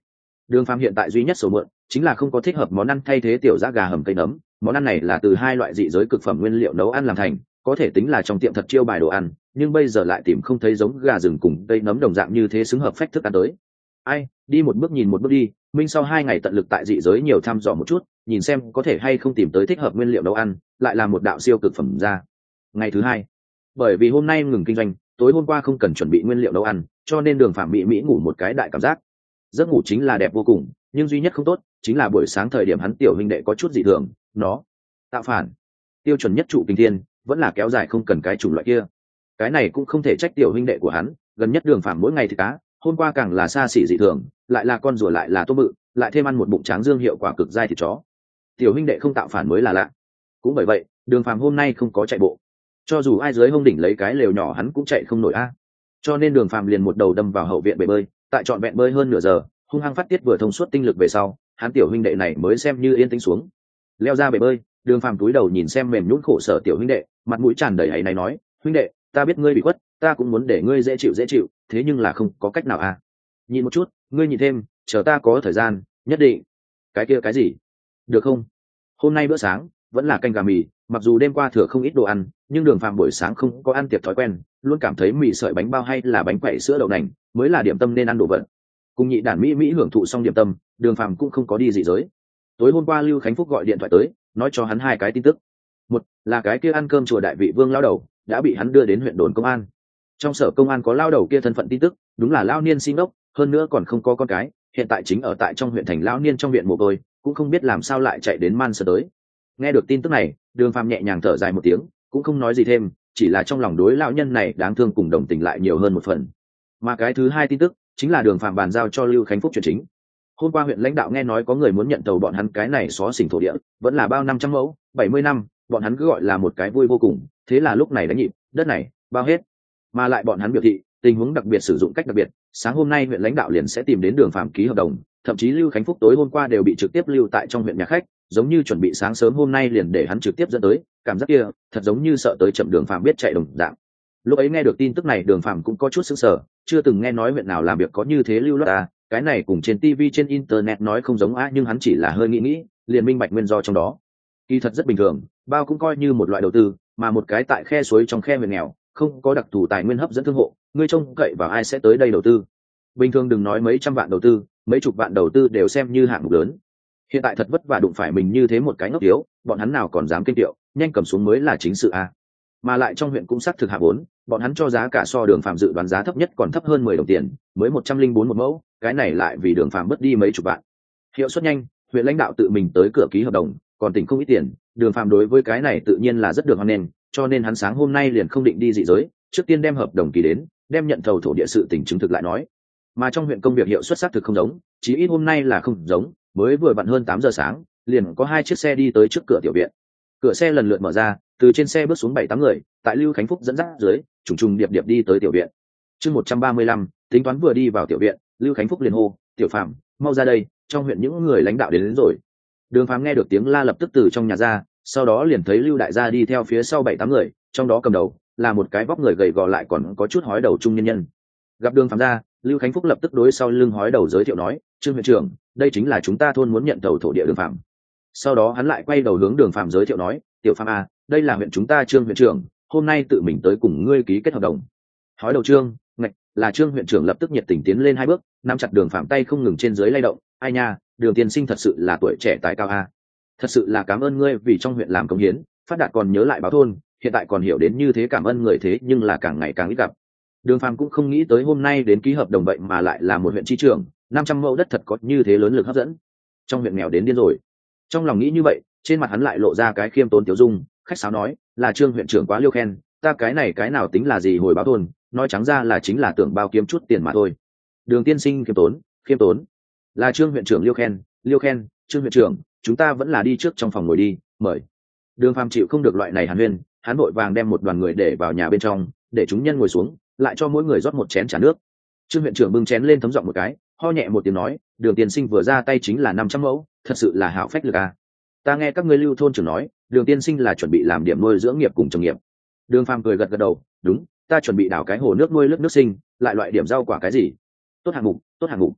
Đường Phàm hiện tại duy nhất sầu mượn chính là không có thích hợp món ăn thay thế tiểu giã gà hầm cây nấm. Món ăn này là từ hai loại dị giới cực phẩm nguyên liệu nấu ăn làm thành, có thể tính là trong tiệm thật chiêu bài đồ ăn, nhưng bây giờ lại tìm không thấy giống gà rừng cùng cây nấm đồng dạng như thế xứng hợp phách thức ăn tới. Ai, đi một bước nhìn một bước đi, minh sau 2 ngày tận lực tại dị giới nhiều thăm dò một chút, nhìn xem có thể hay không tìm tới thích hợp nguyên liệu nấu ăn, lại là một đạo siêu cực phẩm ra. Ngày thứ 2, bởi vì hôm nay ngừng kinh doanh, tối hôm qua không cần chuẩn bị nguyên liệu nấu ăn, cho nên Đường Phàm mỹ ngủ một cái đại cảm giác. Giấc ngủ chính là đẹp vô cùng, nhưng duy nhất không tốt chính là buổi sáng thời điểm hắn tiểu huynh đệ có chút dị thường, nó tạo phản. Tiêu chuẩn nhất trụ kinh thiên vẫn là kéo dài không cần cái chủng loại kia. Cái này cũng không thể trách tiểu huynh đệ của hắn, gần nhất Đường Phàm mỗi ngày thịt cá, hôm qua càng là xa xỉ dị thường, lại là con rùa lại là tôm bự, lại thêm ăn một bụng tráng dương hiệu quả cực dai thịt chó. Tiểu huynh đệ không tạo phản mới là lạ. Cũng bởi vậy, Đường Phàm hôm nay không có chạy bộ. Cho dù ai dưới hông đỉnh lấy cái lều nhỏ hắn cũng chạy không nổi a. Cho nên Đường Phàm liền một đầu đâm vào hậu viện bể bơi, tại trọn vẹn bơi hơn nửa giờ, hung hăng phát tiết vừa thông suốt tinh lực về sau, hắn tiểu huynh đệ này mới xem như yên tĩnh xuống. Leo ra bể bơi, Đường Phàm cúi đầu nhìn xem mềm nhũn khổ sở tiểu huynh đệ, mặt mũi tràn đầy áy náy nói, huynh đệ, ta biết ngươi bị khuất, ta cũng muốn để ngươi dễ chịu, thế nhưng là không có cách nào à. Nhìn một chút, ngươi nhìn thêm, chờ ta có thời gian, nhất định. Cái kia cái gì? Được không? Hôm nay bữa sáng vẫn là canh gà mì, mặc dù đêm qua thừa không ít đồ ăn, nhưng Đường Phàm buổi sáng không có ăn tiệc thói quen, luôn cảm thấy mì sợi bánh bao hay là bánh quẩy sữa đậu nành mới là điểm tâm nên ăn đồ vật. Cùng nhị đản mỹ hưởng thụ xong điểm tâm, Đường Phàm cũng không có đi dị giới. Tối hôm qua Lưu Khánh Phúc gọi điện thoại tới, nói cho hắn 2 cái tin tức. Một là cái kia ăn cơm chùa đại vị vương lao đầu đã bị hắn đưa đến huyện đồn công an. Trong sở công an có lao đầu kia thân phận tin tức, đúng là lao niên sinh ốc, hơn nữa còn không có con cái, hiện tại chính ở tại trong huyện thành lao niên trong viện mồ côi, cũng không biết làm sao lại chạy đến Man Sơn tới. Nghe được tin tức này, Đường Phàm nhẹ nhàng thở dài một tiếng, cũng không nói gì thêm, chỉ là trong lòng đối lão nhân này đáng thương cùng đồng tình lại nhiều hơn một phần. Mà cái thứ 2 tin tức chính là Đường Phàm bàn giao cho Lưu Khánh Phúc chuyện chính. Hôm qua huyện lãnh đạo nghe nói có người muốn nhận tàu bọn hắn cái này xó xỉnh thổ địa, vẫn là bao 500 mẫu, 70 năm, bọn hắn cứ gọi là một cái vui vô cùng, thế là lúc này đánh nhịp, đất này bao hết. Mà lại bọn hắn biểu thị, tình huống đặc biệt sử dụng cách đặc biệt, sáng hôm nay huyện lãnh đạo liền sẽ tìm đến Đường Phàm ký hợp đồng, thậm chí Lưu Khánh Phúc tối hôm qua đều bị trực tiếp lưu tại trong huyện nhà khách, giống như chuẩn bị sáng sớm hôm nay liền để hắn trực tiếp dẫn tới, cảm giác kia thật giống như sợ tới chậm Đường Phàm biết chạy đồng dạng. Lúc ấy nghe được tin tức này Đường Phàm cũng có chút sững sờ, chưa từng nghe nói huyện nào làm việc có như thế lưu loát à, cái này cùng trên TV trên internet nói không giống á, nhưng hắn chỉ là hơi nghĩ, liền minh bạch nguyên do trong đó. Kỳ thật rất bình thường, bao cũng coi như một loại đầu tư, mà một cái tại khe suối trong khe huyện nghèo, không có đặc thù tài nguyên hấp dẫn thương hộ, ngươi trông cậy vào ai sẽ tới đây đầu tư. Bình thường đừng nói mấy trăm vạn đầu tư, mấy chục vạn đầu tư đều xem như hạng mục lớn. Hiện tại thật vất vả đụng phải mình như thế một cái ngốc yếu, bọn hắn nào còn dám kinh tiệu, nhanh cầm xuống mới là chính sự a. Mà lại trong huyện cũng xác thực hạ vốn, bọn hắn cho giá cả so Đường Phàm dự đoán giá thấp nhất còn thấp hơn 10 đồng tiền, mới 104 một mẫu, cái này lại vì Đường Phàm mất đi mấy chục vạn. Hiệu suất nhanh, huyện lãnh đạo tự mình tới cửa ký hợp đồng, còn tỉnh không ít tiền, Đường Phàm đối với cái này tự nhiên là rất được hoan nghênh, cho nên hắn sáng hôm nay liền không định đi dị giới, trước tiên đem hợp đồng ký đến, đem nhận thầu thổ địa sự tình chứng thực lại nói. Mà trong huyện công việc hiệu suất xác thực không giống, chí ít hôm nay là không giống, mới vừa vặn hơn 8 giờ sáng, liền có 2 chiếc xe đi tới trước cửa tiểu viện. Cửa xe lần lượt mở ra, từ trên xe bước xuống 7-8 người, tại Lưu Khánh Phúc dẫn dắt dưới, trùng điệp đi tới tiểu viện. Chương 135, tính toán vừa đi vào tiểu viện, Lưu Khánh Phúc liền hô, "Tiểu Phạm, mau ra đây, trong huyện những người lãnh đạo đến rồi." Đường Phàm nghe được tiếng la lập tức từ trong nhà ra, sau đó liền thấy Lưu đại gia đi theo phía sau 7-8 người, trong đó cầm đầu là một cái vóc người gầy gò lại còn có chút hói đầu trung nhân nhân. Gặp Đường Phàm ra, Lưu Khánh Phúc lập tức đối sau lưng hói đầu giới thiệu nói, "Trương huyện trưởng, đây chính là chúng ta thôn muốn nhận tàu thổ địa Đường Phàm." Sau đó hắn lại quay đầu hướng Đường Phàm giới thiệu nói, "Tiểu Phàm à, đây là huyện chúng ta Trương huyện trưởng, hôm nay tự mình tới cùng ngươi ký kết hợp đồng." Hói đầu Trương, ngạch, là Trương huyện trưởng lập tức nhiệt tình tiến lên 2 bước, nắm chặt Đường Phàm tay không ngừng trên dưới lay động, "Ai nha, Đường tiên sinh thật sự là tuổi trẻ tài cao a. Thật sự là cảm ơn ngươi vì trong huyện làm công hiến, phát đạt còn nhớ lại báo thôn, hiện tại còn hiểu đến như thế cảm ơn người thế nhưng là càng ngày càng ít gặp." Đường Phàm cũng không nghĩ tới hôm nay đến ký hợp đồng vậy mà lại là một huyện chi trưởng, 500 mẫu đất thật có như thế lớn lực hấp dẫn. Trong huyện nghèo đến điên rồi. Trong lòng nghĩ như vậy, trên mặt hắn lại lộ ra cái khiêm tốn tiểu dung, khách sáo nói, "Là Trương huyện trưởng quá liêu khen, ta cái này cái nào tính là gì hồi báo thôn, nói trắng ra là chính là tưởng bao kiếm chút tiền mà thôi." Đường tiên sinh khiêm tốn. Là Trương huyện trưởng liêu khen, Trương huyện trưởng, chúng ta vẫn là đi trước trong phòng ngồi đi, mời. Đường Phàm chịu không được loại này hàn huyên, hắn vội vàng đem một đoàn người để vào nhà bên trong, để chúng nhân ngồi xuống, lại cho mỗi người rót một chén trà nước. Trương huyện trưởng bưng chén lên thấm giọng một cái, ho nhẹ một tiếng nói, "Đường tiên sinh vừa ra tay chính là 500 mẫu, thật sự là hảo phách lực à. Ta nghe các ngươi Lưu thôn trưởng nói, Đường tiên sinh là chuẩn bị làm điểm nuôi dưỡng nghiệp cùng trồng nghiệp." Đường Phàm cười gật đầu, "Đúng, ta chuẩn bị đào cái hồ nước nuôi nước sinh, lại loại điểm rau quả cái gì. Tốt hạng mục.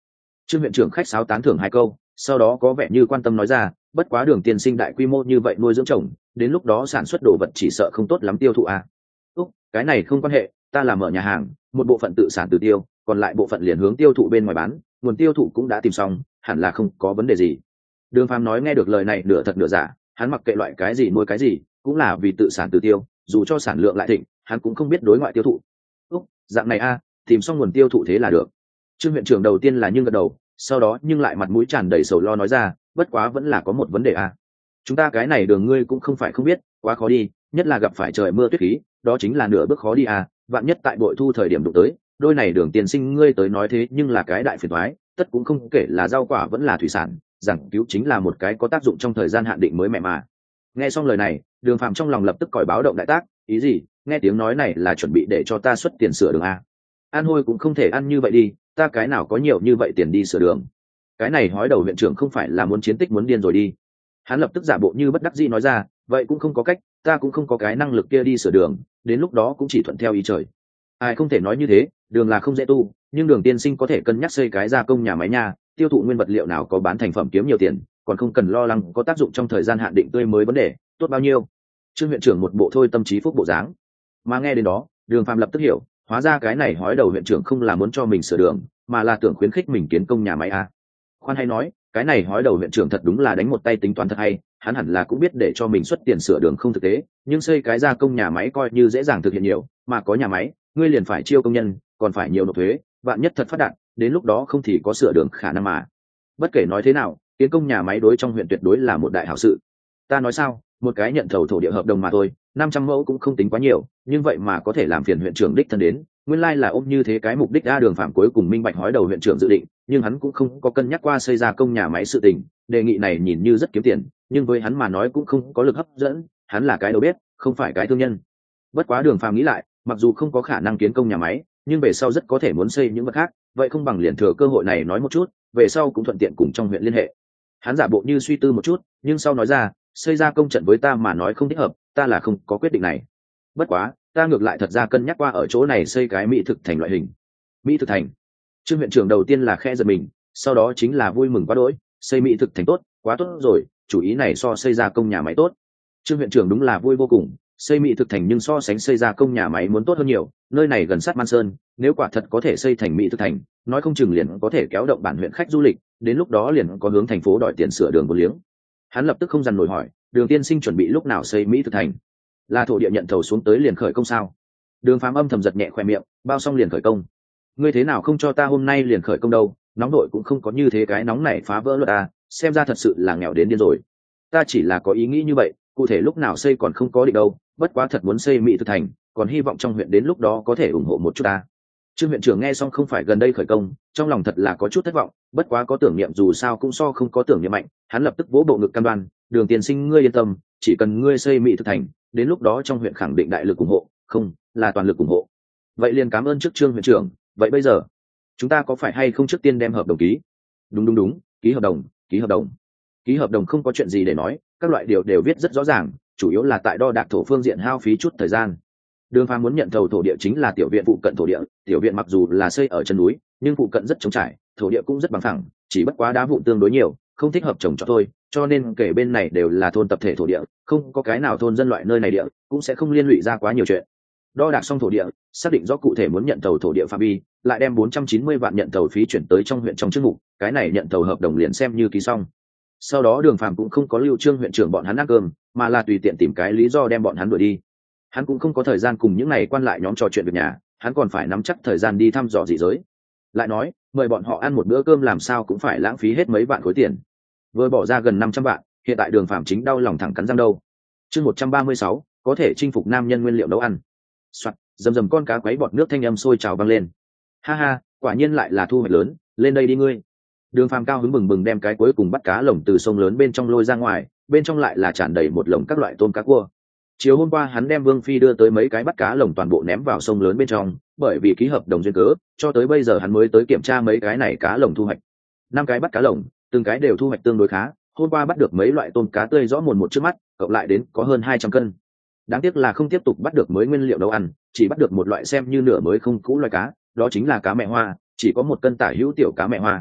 Trương huyện trưởng khách sáo tán thưởng hai câu, sau đó có vẻ như quan tâm nói ra, bất quá Đường tiên sinh đại quy mô như vậy nuôi dưỡng trồng, đến lúc đó sản xuất đồ vật chỉ sợ không tốt lắm tiêu thụ à. Úc, cái này không quan hệ, ta làm mở nhà hàng, một bộ phận tự sản tự tiêu, còn lại bộ phận liền hướng tiêu thụ bên ngoài bán, nguồn tiêu thụ cũng đã tìm xong, hẳn là không có vấn đề gì. Đường Phàm nói nghe được lời này nửa thật nửa giả, hắn mặc kệ loại cái gì nuôi cái gì, cũng là vì tự sản tự tiêu, dù cho sản lượng lại thịnh, hắn cũng không biết đối ngoại tiêu thụ. Úc, dạng này a, tìm xong nguồn tiêu thụ thế là được. Trương huyện trưởng đầu tiên là nhưng gật đầu, sau đó nhưng lại mặt mũi tràn đầy sầu lo nói ra, bất quá vẫn là có một vấn đề a. Chúng ta cái này đường ngươi cũng không phải không biết, quá khó đi, nhất là gặp phải trời mưa tuyết khí, đó chính là nửa bước khó đi a, vạn nhất tại bội thu thời điểm đụng tới, đôi này Đường tiên sinh ngươi tới nói thế nhưng là cái đại phiền toái, tất cũng không kể là rau quả vẫn là thủy sản, giảng cứu chính là một cái có tác dụng trong thời gian hạn định mới mẹ mà. Nghe xong lời này, Đường Phạm trong lòng lập tức còi báo động đại tác, ý gì? Nghe tiếng nói này là chuẩn bị để cho ta xuất tiền sửa đường a? Ăn hôi cũng không thể ăn như vậy đi, ta cái nào có nhiều như vậy tiền đi sửa đường? Cái này hói đầu huyện trưởng không phải là muốn chiến tích muốn điên rồi đi? Hắn lập tức giả bộ như bất đắc dĩ nói ra, vậy cũng không có cách, ta cũng không có cái năng lực kia đi sửa đường, đến lúc đó cũng chỉ thuận theo ý trời. Ai không thể nói như thế, đường là không dễ tu, nhưng Đường tiên sinh có thể cân nhắc xây cái gia công nhà máy nha, tiêu thụ nguyên vật liệu nào có bán thành phẩm kiếm nhiều tiền, còn không cần lo lắng có tác dụng trong thời gian hạn định tươi mới vấn đề, tốt bao nhiêu. Trương huyện trưởng một bộ thôi tâm trí phúc bộ dáng, mà nghe đến đó, Đường Phàm lập tức hiểu, hóa ra cái này hói đầu huyện trưởng không là muốn cho mình sửa đường, mà là tưởng khuyến khích mình kiến công nhà máy a. Khoan hay nói, cái này hói đầu huyện trưởng thật đúng là đánh một tay tính toán thật hay, hắn hẳn là cũng biết để cho mình xuất tiền sửa đường không thực tế, nhưng xây cái gia công nhà máy coi như dễ dàng thực hiện nhiều, mà có nhà máy, ngươi liền phải chiêu công nhân, còn phải nhiều nộp thuế, vạn nhất thật phát đạt, đến lúc đó không thì có sửa đường khả năng mà. Bất kể nói thế nào, kiến công nhà máy đối trong huyện tuyệt đối là một đại hảo sự. Ta nói sao, một cái nhận thầu thổ địa hợp đồng mà thôi, 500 mẫu cũng không tính quá nhiều, nhưng vậy mà có thể làm phiền huyện trưởng đích thân đến, nguyên lai là ôm như thế cái mục đích. Đường Phạm cuối cùng minh bạch hói đầu huyện trưởng dự định, nhưng hắn cũng không có cân nhắc qua xây ra công nhà máy sự tình, đề nghị này nhìn như rất kiếm tiền, nhưng với hắn mà nói cũng không có lực hấp dẫn, hắn là cái đầu bếp, không phải cái thương nhân. Bất quá Đường Phạm nghĩ lại, mặc dù không có khả năng kiến công nhà máy, nhưng về sau rất có thể muốn xây những vật khác, vậy không bằng liền thừa cơ hội này nói một chút, về sau cũng thuận tiện cùng trong huyện liên hệ. Hắn giả bộ như suy tư một chút, nhưng sau nói ra, xây ra công trận với ta mà nói không thích hợp, ta là không có quyết định này. Bất quá, ta ngược lại thật ra cân nhắc qua ở chỗ này xây cái mỹ thực thành loại hình. Mỹ thực thành. Trương huyện trưởng đầu tiên là khe giật mình, sau đó chính là vui mừng quá đỗi, xây mỹ thực thành tốt, quá tốt rồi, chủ ý này so xây ra công nhà máy tốt. Trương huyện trưởng đúng là vui vô cùng, xây mỹ thực thành nhưng so sánh xây ra công nhà máy muốn tốt hơn nhiều, nơi này gần sát Man Sơn, nếu quả thật có thể xây thành mỹ thực thành, nói không chừng liền có thể kéo động bản huyện khách du lịch, đến lúc đó liền có hướng thành phố đòi tiền sửa đường vô liếng. Hắn lập tức không dằn nổi hỏi, Đường tiên sinh chuẩn bị lúc nào xây mỹ thực thành? Là thổ địa nhận thầu xuống tới liền khởi công sao? Đường Phàm âm thầm giật nhẹ khoe miệng, bao xong liền khởi công. Ngươi thế nào không cho ta hôm nay liền khởi công đâu? Nóng đội cũng không có như thế cái nóng này phá vỡ luật à, xem ra thật sự là nghèo đến điên rồi. Ta chỉ là có ý nghĩ như vậy, cụ thể lúc nào xây còn không có định đâu, bất quá thật muốn xây mỹ thực thành, còn hy vọng trong huyện đến lúc đó có thể ủng hộ một chút ta. Trương huyện trưởng nghe xong không phải gần đây khởi công, trong lòng thật là có chút thất vọng, bất quá có tưởng niệm dù sao cũng so không có tưởng niệm mạnh, hắn lập tức vỗ bộ ngực cam đoan, Đường tiên sinh ngươi yên tâm, chỉ cần ngươi xây mỹ thực thành, đến lúc đó trong huyện khẳng định đại lực ủng hộ, không, là toàn lực ủng hộ. Vậy liền cảm ơn trước Trương huyện trưởng, vậy bây giờ chúng ta có phải hay không trước tiên đem hợp đồng ký? Đúng, ký hợp đồng, ký hợp đồng. Ký hợp đồng không có chuyện gì để nói, các loại điều đều viết rất rõ ràng, chủ yếu là tại đo đạc thổ phương diện hao phí chút thời gian. Đường Phàm muốn nhận thầu thổ địa chính là tiểu viện phụ cận thổ địa, tiểu viện mặc dù là xây ở chân núi, nhưng phụ cận rất trống trải, thổ địa cũng rất bằng phẳng, chỉ bất quá đá vụn tương đối nhiều, không thích hợp trồng trọt thôi, cho nên kể bên này đều là thôn tập thể thổ địa, không có cái nào thôn dân loại nơi này địa, cũng sẽ không liên lụy ra quá nhiều chuyện. Đo đạc xong thổ địa, xác định rõ cụ thể muốn nhận thầu thổ địa phạm vi, lại đem 490 vạn nhận thầu phí chuyển tới trong huyện trong chức mục, cái này nhận thầu hợp đồng liền xem như ký xong. Sau đó Đường Phàm cũng không có lưu Trương huyện trưởng bọn hắn ăn cơm, mà là tùy tiện tìm cái lý do đem bọn hắn đuổi đi. Hắn cũng không có thời gian cùng những này quan lại nhóm trò chuyện việc nhà, hắn còn phải nắm chắc thời gian đi thăm dò dị giới. Lại nói, mời bọn họ ăn một bữa cơm làm sao cũng phải lãng phí hết mấy vạn khối tiền. Vừa bỏ ra gần 500 vạn, hiện tại Đường Phàm chính đau lòng thẳng cắn răng đâu. Chương 136, có thể chinh phục nam nhân nguyên liệu nấu ăn. Soạt, rầm con cá quấy bọt nước thanh âm sôi trào vang lên. Ha ha, quả nhiên lại là thu hoạch lớn, lên đây đi ngươi. Đường Phàm cao hứng bừng bừng đem cái cuối cùng bắt cá lồng từ sông lớn bên trong lôi ra ngoài, bên trong lại là tràn đầy một lồng các loại tôm cá cua. Chiều hôm qua hắn đem Vương Phi đưa tới mấy cái bắt cá lồng toàn bộ ném vào sông lớn bên trong, bởi vì ký hợp đồng duyên cớ, cho tới bây giờ hắn mới tới kiểm tra mấy cái này cá lồng thu hoạch. 5 cái bắt cá lồng, từng cái đều thu hoạch tương đối khá, hôm qua bắt được mấy loại tôm cá tươi rõ mồn một trước mắt, cộng lại đến có hơn 200 cân. Đáng tiếc là không tiếp tục bắt được mới nguyên liệu nấu ăn, chỉ bắt được một loại xem như nửa mới không cũ loài cá, đó chính là cá mẹ hoa, chỉ có 1 cân tả hữu tiểu cá mẹ hoa.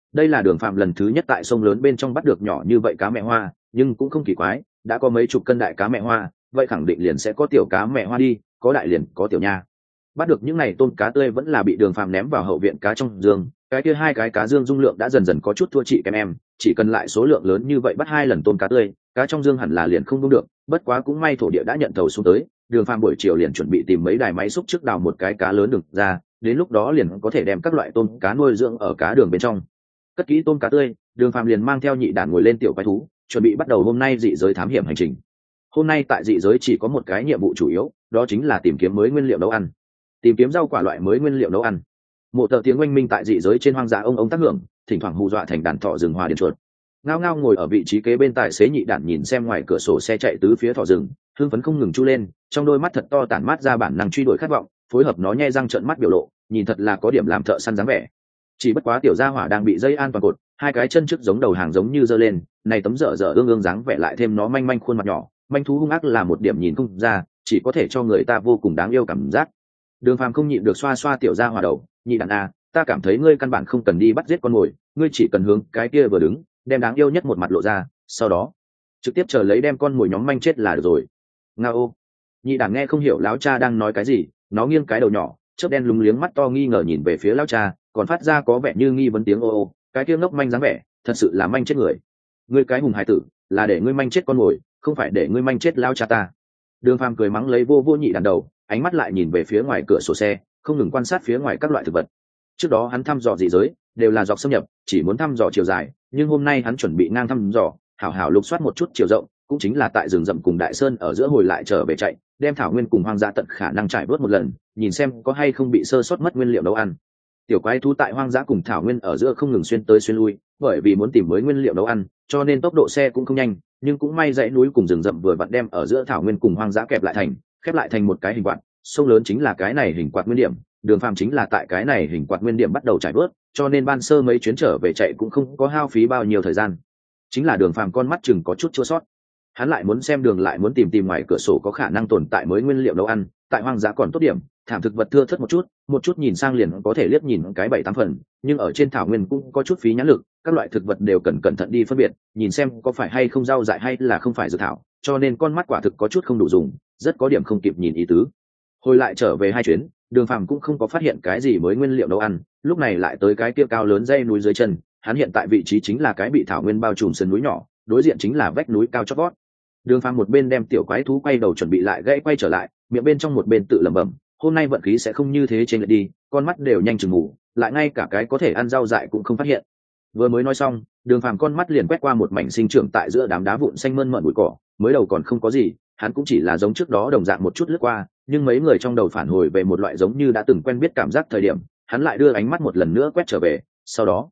đây là Đường Phạm lần thứ nhất tại sông lớn bên trong bắt được nhỏ như vậy cá mẹ hoa, nhưng cũng không kỳ quái, đã có mấy chục cân đại cá mẹ hoa, vậy khẳng định liền sẽ có tiểu cá mẹ hoa đi, có đại liền có tiểu nha. Bắt được những này tôm cá tươi vẫn là bị Đường Phạm ném vào hậu viện cá trong giường, cái kia hai cái cá dương dung lượng đã dần dần có chút thua chị em, chỉ cần lại số lượng lớn như vậy bắt 2 lần tôm cá tươi, cá trong dương hẳn là liền không đúng được, bất quá cũng may thổ địa đã nhận thầu xuống tới, Đường Phạm buổi chiều liền chuẩn bị tìm mấy đài máy xúc trước đào một cái cá lớn được ra, đến lúc đó liền có thể đem các loại tôm cá nuôi dưỡng ở cá đường bên trong. Cất kỹ tôm cá tươi, Đường Phạm liền mang theo nhị đản ngồi lên tiểu quái thú, chuẩn bị bắt đầu hôm nay dị giới thám hiểm hành trình. Hôm nay tại dị giới chỉ có một cái nhiệm vụ chủ yếu, đó chính là tìm kiếm mới nguyên liệu nấu ăn, tìm kiếm rau quả loại mới nguyên liệu nấu ăn. Một tờ tiếng oanh minh tại dị giới trên hoang dã ông tác hưởng, thỉnh thoảng hù dọa thành đàn thỏ rừng hòa điền chuột. Ngao ngao ngồi ở vị trí kế bên tài xế nhị đản nhìn xem ngoài cửa sổ xe chạy tứ phía thỏ rừng, hưng phấn không ngừng chu lên, trong đôi mắt thật to tản mát ra bản năng truy đuổi khát vọng, phối hợp nó nhe răng trợn mắt biểu lộ, nhìn thật là có điểm làm thợ săn dáng vẻ. Chỉ bất quá tiểu gia hỏa đang bị dây an toàn cột, hai cái chân trước giống đầu hàng giống như giơ lên, này tấm dở dở ương ương dáng vẻ lại thêm nó manh manh khuôn mặt nhỏ, manh thú hung ác là một điểm nhìn không ra, chỉ có thể cho người ta vô cùng đáng yêu cảm giác. Đường Phàm không nhịn được xoa xoa tiểu gia hỏa đầu, nhị đản a, ta cảm thấy ngươi căn bản không cần đi bắt giết con mồi, ngươi chỉ cần hướng cái kia vừa đứng, đem đáng yêu nhất một mặt lộ ra, sau đó trực tiếp chờ lấy đem con mồi nhóm manh chết là được rồi. Ngao. Nhị đản nghe không hiểu lão cha đang nói cái gì, nó nghiêng cái đầu nhỏ, chớp đen lúng liếng mắt to nghi ngờ nhìn về phía lão cha, còn phát ra có vẻ như nghi vấn tiếng ô ô, cái kia ngốc manh dáng vẻ, thật sự là manh chết người. Ngươi cái hùng hải tử, là để ngươi manh chết con mồi, không phải để ngươi manh chết lão cha ta. Đường Phàm cười mắng lấy vô vô nhị đản đầu, ánh mắt lại nhìn về phía ngoài cửa sổ xe, không ngừng quan sát phía ngoài các loại thực vật. Trước đó hắn thăm dò dị giới đều là dọc xâm nhập, chỉ muốn thăm dò chiều dài, nhưng hôm nay hắn chuẩn bị ngang thăm dò, hảo hảo lục soát một chút chiều rộng, cũng chính là tại rừng rậm cùng đại sơn ở giữa hồi lại trở về chạy, đem thảo nguyên cùng hoang dã tận khả năng trải vớt một lần, nhìn xem có hay không bị sơ sót mất nguyên liệu nấu ăn. Tiểu quái thú tại hoang dã cùng thảo nguyên ở giữa không ngừng xuyên tới xuyên lui, bởi vì muốn tìm mới nguyên liệu nấu ăn, cho nên tốc độ xe cũng không nhanh, nhưng cũng may dãy núi cùng rừng rậm vừa vặn đem ở giữa thảo nguyên cùng hoang dã kẹp lại thành, khép lại thành một cái hình quạt, sông lớn chính là cái này hình quạt nguyên điểm. Đường Phàm chính là tại cái này hình quạt nguyên điểm bắt đầu trải bớt, cho nên ban sơ mấy chuyến trở về chạy cũng không có hao phí bao nhiêu thời gian. Chính là Đường Phàm con mắt chừng có chút chua sót, hắn lại muốn xem đường, lại muốn tìm ngoài cửa sổ có khả năng tồn tại mới nguyên liệu nấu ăn, tại hoang dã còn tốt điểm, thảm thực vật thưa thớt một chút nhìn sang liền có thể liếc nhìn cái 7-8 phần, nhưng ở trên thảo nguyên cũng có chút phí nhãn lực, các loại thực vật đều cần cẩn thận đi phân biệt, nhìn xem có phải hay không rau dại hay là không phải dược thảo, cho nên con mắt quả thực có chút không đủ dùng, rất có điểm không kịp nhìn ý tứ. Hồi lại trở về 2 chuyến, Đường Phàm cũng không có phát hiện cái gì mới nguyên liệu nấu ăn, lúc này lại tới cái kia cao lớn dãy núi dưới chân, hắn hiện tại vị trí chính là cái bị thảo nguyên bao trùm sườn núi nhỏ, đối diện chính là vách núi cao chót vót. Đường Phàm một bên đem tiểu quái thú quay đầu chuẩn bị lại gãy quay trở lại, miệng bên trong một bên tự lẩm bẩm, hôm nay vận khí sẽ không như thế trên lại đi, con mắt đều nhanh chừng ngủ, lại ngay cả cái có thể ăn rau dại cũng không phát hiện. Vừa mới nói xong, Đường Phàm con mắt liền quét qua một mảnh sinh trưởng tại giữa đám đá vụn xanh mơn mởn bụi cỏ, mới đầu còn không có gì, hắn cũng chỉ là giống trước đó đồng dạng một chút lướt qua, nhưng mấy người trong đầu phản hồi về một loại giống như đã từng quen biết cảm giác thời điểm, hắn lại đưa ánh mắt một lần nữa quét trở về, sau đó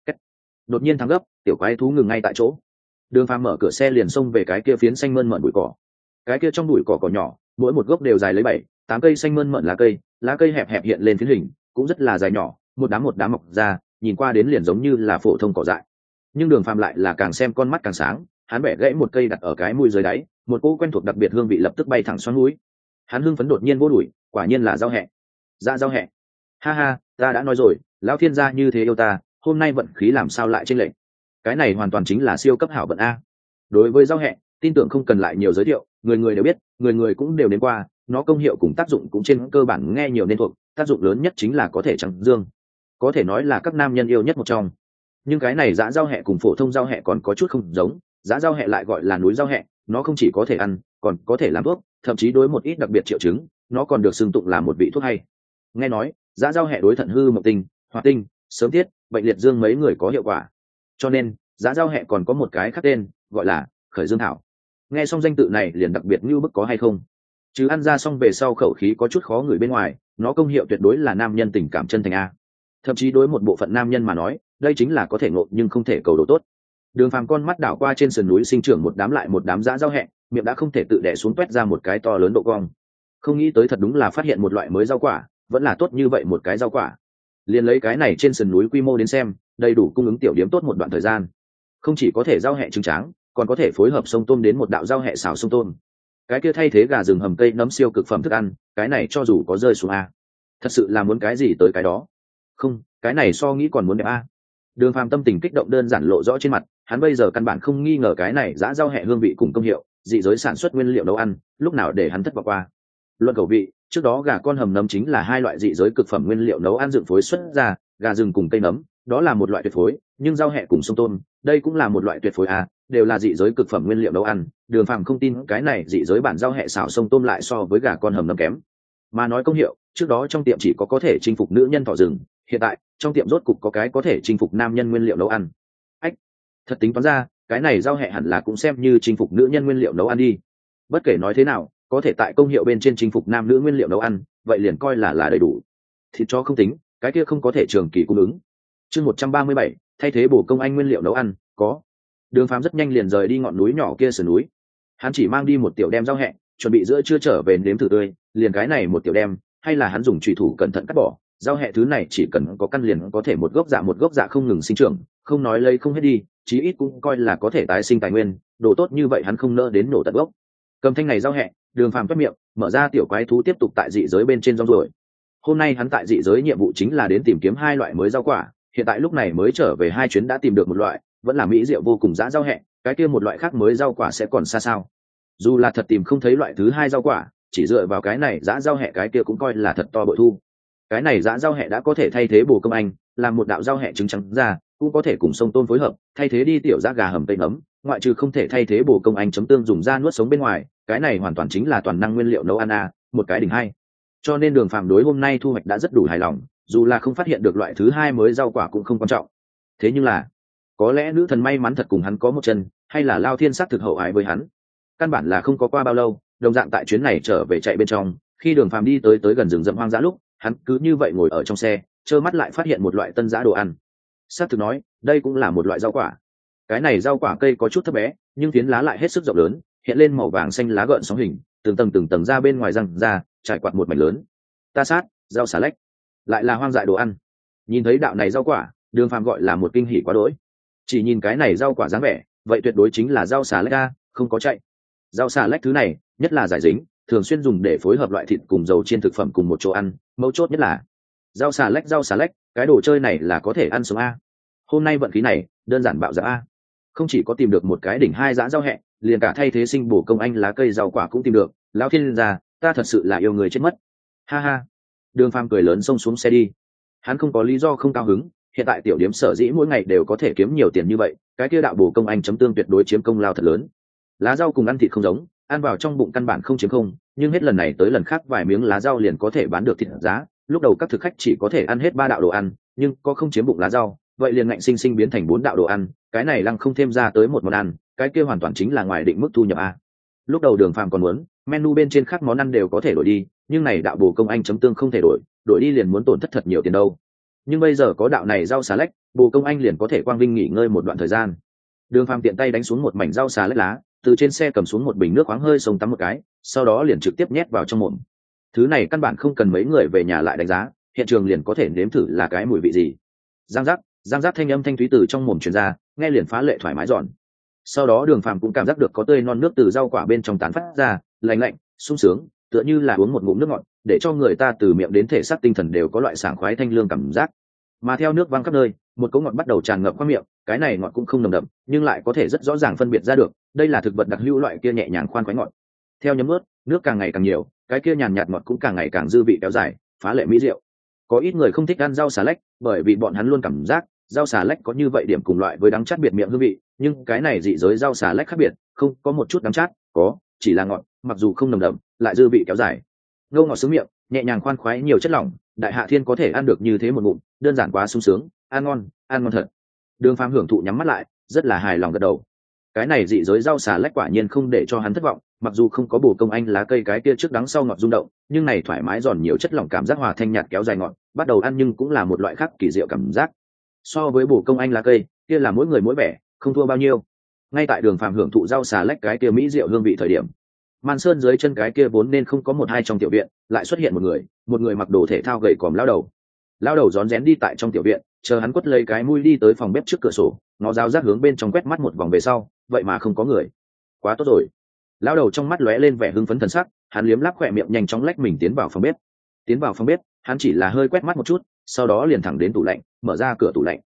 đột nhiên thắng gấp, tiểu quái thú ngừng ngay tại chỗ. Đường Phàm mở cửa xe liền xông về cái kia phiến xanh mơn mởn bụi cỏ. Cái kia trong bụi cỏ nhỏ, mỗi một gốc đều dài lấy 7-8 cây xanh mơn mởn lá cây hẹp hẹp hiện lên phiến hình, cũng rất là dài nhỏ, một đám mọc ra, nhìn qua đến liền giống như là phổ thông cỏ dại. Nhưng Đường Phàm lại là càng xem con mắt càng sáng, hắn bẻ gãy một cây đặt ở cái mũi dưới đáy, một cỗ quen thuộc đặc biệt hương vị lập tức bay thẳng xoắn mũi. Hắn hưng phấn đột nhiên vô đuổi, quả nhiên là rau hẹ. Dạ rau hẹ. Ha ha, ta đã nói rồi, lão thiên gia như thế yêu ta, hôm nay vận khí làm sao lại chênh lệch. Cái này hoàn toàn chính là siêu cấp hảo vận a. Đối với rau hẹ, tin tưởng không cần lại nhiều giới thiệu, người người đều biết, người người cũng đều đến qua, nó công hiệu cùng tác dụng cũng trên cơ bản nghe nhiều nên thuộc, tác dụng lớn nhất chính là có thể trắng dương, có thể nói là các nam nhân yêu nhất một trong. Nhưng cái này dã rau hẹ cùng phổ thông rau hẹ còn có chút không giống, dã rau hẹ lại gọi là núi rau hẹ, nó không chỉ có thể ăn, còn có thể làm thuốc, thậm chí đối một ít đặc biệt triệu chứng, nó còn được xưng tụng là một vị thuốc hay. Nghe nói, dã rau hẹ đối thận hư mộng tinh, hoạt tinh, sớm tiết, bệnh liệt dương mấy người có hiệu quả. Cho nên, dã rau hẹ còn có một cái khác tên, gọi là khởi dương thảo. Nghe xong danh tự này liền đặc biệt như bức có hay không? Chứ ăn ra xong về sau khẩu khí có chút khó ngửi bên ngoài, nó công hiệu tuyệt đối là nam nhân tình cảm chân thành a. Thậm chí đối một bộ phận nam nhân mà nói, đây chính là có thể ngộ nhưng không thể cầu đồ tốt. Đường Phàm con mắt đảo qua trên sườn núi sinh trưởng một đám lại một đám dã rau hẹ, miệng đã không thể tự đè xuống toét ra một cái to lớn độ cong. Không nghĩ tới thật đúng là phát hiện một loại mới rau quả, vẫn là tốt như vậy một cái rau quả. Liền lấy cái này trên sườn núi quy mô đến xem, đầy đủ cung ứng tiểu điểm tốt một đoạn thời gian. Không chỉ có thể rau hẹ trứng tráng, còn có thể phối hợp sông tôm đến một đạo rau hẹ xào sông tôm. Cái kia thay thế gà rừng hầm cây nấm siêu cực phẩm thức ăn, cái này cho dù có rơi xuống a, thật sự là muốn cái gì tới cái đó. Không, cái này so nghĩ còn muốn đẹp a. Đường Phàm tâm tình kích động đơn giản lộ rõ trên mặt, hắn bây giờ căn bản không nghi ngờ cái này giã rau hẹ hương vị cùng công hiệu, dị giới sản xuất nguyên liệu nấu ăn, lúc nào để hắn thất vọng qua. Luận khẩu vị, trước đó gà con hầm nấm chính là hai loại dị giới cực phẩm nguyên liệu nấu ăn dựng phối xuất ra, gà rừng cùng cây nấm, đó là một loại tuyệt phối, nhưng rau hẹ cùng sông tôm, đây cũng là một loại tuyệt phối à, đều là dị giới cực phẩm nguyên liệu nấu ăn, Đường Phàm không tin cái này dị giới bản rau hẹ xào sông tôm lại so với gà con hầm nấm kém. Mà nói công hiệu, trước đó trong tiệm chỉ có thể chinh phục nữ nhân thỏ rừng, hiện tại trong tiệm rốt cục có cái có thể chinh phục nam nhân nguyên liệu nấu ăn. Ách, thật tính toán ra, cái này rau hẹ hẳn là cũng xem như chinh phục nữ nhân nguyên liệu nấu ăn đi. Bất kể nói thế nào, có thể tại công hiệu bên trên chinh phục nam nữ nguyên liệu nấu ăn, vậy liền coi là đầy đủ. Thịt chó không tính, cái kia không có thể trường kỳ cung ứng. Chương 137, thay thế bổ công anh nguyên liệu nấu ăn, có. Đường Phàm rất nhanh liền rời đi ngọn núi nhỏ kia sườn núi. Hắn chỉ mang đi một tiểu đem rau hẹ, chuẩn bị giữa trưa trở về nếm thử tươi, liền cái này một tiểu đem, hay là hắn dùng chùy thủ cẩn thận cắt bỏ. Rau hẹ thứ này chỉ cần có căn liền có thể một gốc dạ không ngừng sinh trưởng, không nói lấy không hết đi, chí ít cũng coi là có thể tái sinh tài nguyên, đồ tốt như vậy hắn không nỡ đến nổ tận gốc. Cầm thanh này rau hẹ, Đường Phàm toét miệng, mở ra tiểu quái thú tiếp tục tại dị giới bên trên rong ruổi. Hôm nay hắn tại dị giới nhiệm vụ chính là đến tìm kiếm hai loại mới rau quả, hiện tại lúc này mới trở về hai chuyến đã tìm được một loại, vẫn là mỹ diệu vô cùng dã rau hẹ, cái kia một loại khác mới rau quả sẽ còn xa sao. Dù là thật tìm không thấy loại thứ hai rau quả, chỉ dựa vào cái này dã rau hẹ cái kia cũng coi là thật to bội thu. Cái này dã rau hẹ đã có thể thay thế bồ công anh, làm một đạo rau hẹ trứng trắng ra, cũng có thể cùng sông tôm phối hợp, thay thế đi tiểu dã gà hầm tây nấm, ngoại trừ không thể thay thế bồ công anh chấm tương dùng da nuốt sống bên ngoài, cái này hoàn toàn chính là toàn năng nguyên liệu nấu ăn a, một cái đỉnh hay. Cho nên Đường Phàm đối hôm nay thu hoạch đã rất đủ hài lòng, dù là không phát hiện được loại thứ hai mới rau quả cũng không quan trọng. Thế nhưng là, có lẽ nữ thần may mắn thật cùng hắn có một chân, hay là Lao Thiên sắc thực hậu ái với hắn. Căn bản là không có qua bao lâu, đồng dạng tại chuyến này trở về chạy bên trong, khi Đường Phàm đi tới gần rừng rậm hoang dã lúc, hắn cứ như vậy ngồi ở trong xe, trơ mắt lại phát hiện một loại tân dã đồ ăn. Xác thực nói, đây cũng là một loại rau quả. Cái này rau quả cây có chút thấp bé, nhưng phiến lá lại hết sức rộng lớn, hiện lên màu vàng xanh lá gợn sóng hình, từng tầng ra bên ngoài răng ra, trải quạt một mảnh lớn. Ta sát, rau xà lách, lại là hoang dại đồ ăn. Nhìn thấy đạo này rau quả, Đường Phàm gọi là một kinh hỉ quá đỗi. Chỉ nhìn cái này rau quả dáng vẻ, vậy tuyệt đối chính là rau xà lách a, không có chạy. Rau xà lách thứ này, nhất là giải dính, thường xuyên dùng để phối hợp loại thịt cùng dầu chiên thực phẩm cùng một chỗ ăn, mấu chốt nhất là rau xà lách, cái đồ chơi này là có thể ăn sống a. Hôm nay vận khí này, đơn giản bạo dạn a. Không chỉ có tìm được một cái đỉnh hai dã rau hẹ, liền cả thay thế sinh bổ công anh lá cây rau quả cũng tìm được, lão thiên gia, ta thật sự là yêu người chết mất. Ha ha. Đường Phàm cười lớn xông xuống xe đi. Hắn không có lý do không cao hứng, hiện tại tiểu điếm sở dĩ mỗi ngày đều có thể kiếm nhiều tiền như vậy, cái kia đạo bổ công anh chấm tương tuyệt đối chiếm công lao thật lớn. Lá rau cùng ăn thịt không giống, ăn vào trong bụng căn bản không chiếm không, nhưng hết lần này tới lần khác vài miếng lá rau liền có thể bán được thịt giá. Lúc đầu các thực khách chỉ có thể ăn hết 3 đạo đồ ăn, nhưng có không chiếm bụng lá rau, vậy liền ngạnh sinh biến thành 4 đạo đồ ăn, cái này lăng không thêm ra tới một món ăn, cái kia hoàn toàn chính là ngoài định mức thu nhập a. Lúc đầu Đường Phàm còn muốn, menu bên trên khác món ăn đều có thể đổi đi, nhưng này đạo bổ công anh chấm tương không thể đổi đi liền muốn tổn thất thật nhiều tiền đâu. Nhưng bây giờ có đạo này rau xà lách, bổ công anh liền có thể quang vinh nghỉ ngơi một đoạn thời gian. Đường Phàm tiện tay đánh xuống một mảnh rau xà lách lá, từ trên xe cầm xuống một bình nước khoáng hơi xông tắm một cái, sau đó liền trực tiếp nhét vào trong mồm. Thứ này căn bản không cần mấy người về nhà lại đánh giá, hiện trường liền có thể nếm thử là cái mùi vị gì. Giang giác thanh âm thanh thúy từ trong mồm truyền ra, nghe liền phá lệ thoải mái giòn. Sau đó Đường Phàm cũng cảm giác được có tươi non nước từ rau quả bên trong tán phát ra, lạnh lạnh, sung sướng, tựa như là uống một ngụm nước ngọt, để cho người ta từ miệng đến thể xác tinh thần đều có loại sảng khoái thanh lương cảm giác. Mà theo nước văng khắp nơi, một cỗ ngọt bắt đầu tràn ngập qua miệng, cái này ngọt cũng không nồng đậm, nhưng lại có thể rất rõ ràng phân biệt ra được, đây là thực vật đặc hữu loại kia nhẹ nhàng khoan khoái ngọt. Theo nhấm nuốt, nước càng ngày càng nhiều, cái kia nhàn nhạt ngọt cũng càng ngày càng dư vị kéo dài, phá lệ mỹ diệu. Có ít người không thích ăn rau xà lách, bởi vì bọn hắn luôn cảm giác rau xà lách có như vậy điểm cùng loại với đắng chát biệt miệng hương vị, nhưng cái này dị giới rau xà lách khác biệt, không có một chút đắng chát, có chỉ là ngọt, mặc dù không nồng đậm, lại dư vị kéo dài. Ngâu ngọt sướng miệng, nhẹ nhàng khoan khoái nhiều chất lỏng, đại hạ thiên có thể ăn được như thế một ngụm, đơn giản quá sung sướng, ăn ngon thật. Đường Phàm hưởng thụ nhắm mắt lại, rất là hài lòng gật đầu. Cái này dị giới rau xà lách quả nhiên không để cho hắn thất vọng, mặc dù không có bổ công anh lá cây cái kia trước đắng sau ngọt rung động, nhưng này thoải mái giòn nhiều chất lỏng cảm giác hòa thanh nhạt kéo dài ngọt, bắt đầu ăn nhưng cũng là một loại khác kỳ diệu cảm giác. So với bổ công anh lá cây, kia là mỗi người mỗi vẻ, không thua bao nhiêu. Ngay tại Đường Phàm hưởng thụ rau xà lách cái kia mỹ diệu hương vị thời điểm, màn sơn dưới chân cái kia vốn nên không có một hai trong tiểu viện, lại xuất hiện một người mặc đồ thể thao gầy còm lao đầu rón rén đi tại trong tiểu viện, chờ hắn quất lấy cái mũi đi tới phòng bếp trước cửa sổ, ngó dao rác hướng bên trong quét mắt một vòng về sau, vậy mà không có người. Quá tốt rồi. Lao đầu trong mắt lóe lên vẻ hưng phấn thần sắc, hắn liếm láp khỏe miệng nhanh chóng lách mình tiến vào phòng bếp. Hắn chỉ là hơi quét mắt một chút, sau đó liền thẳng đến tủ lạnh, mở ra cửa tủ lạnh.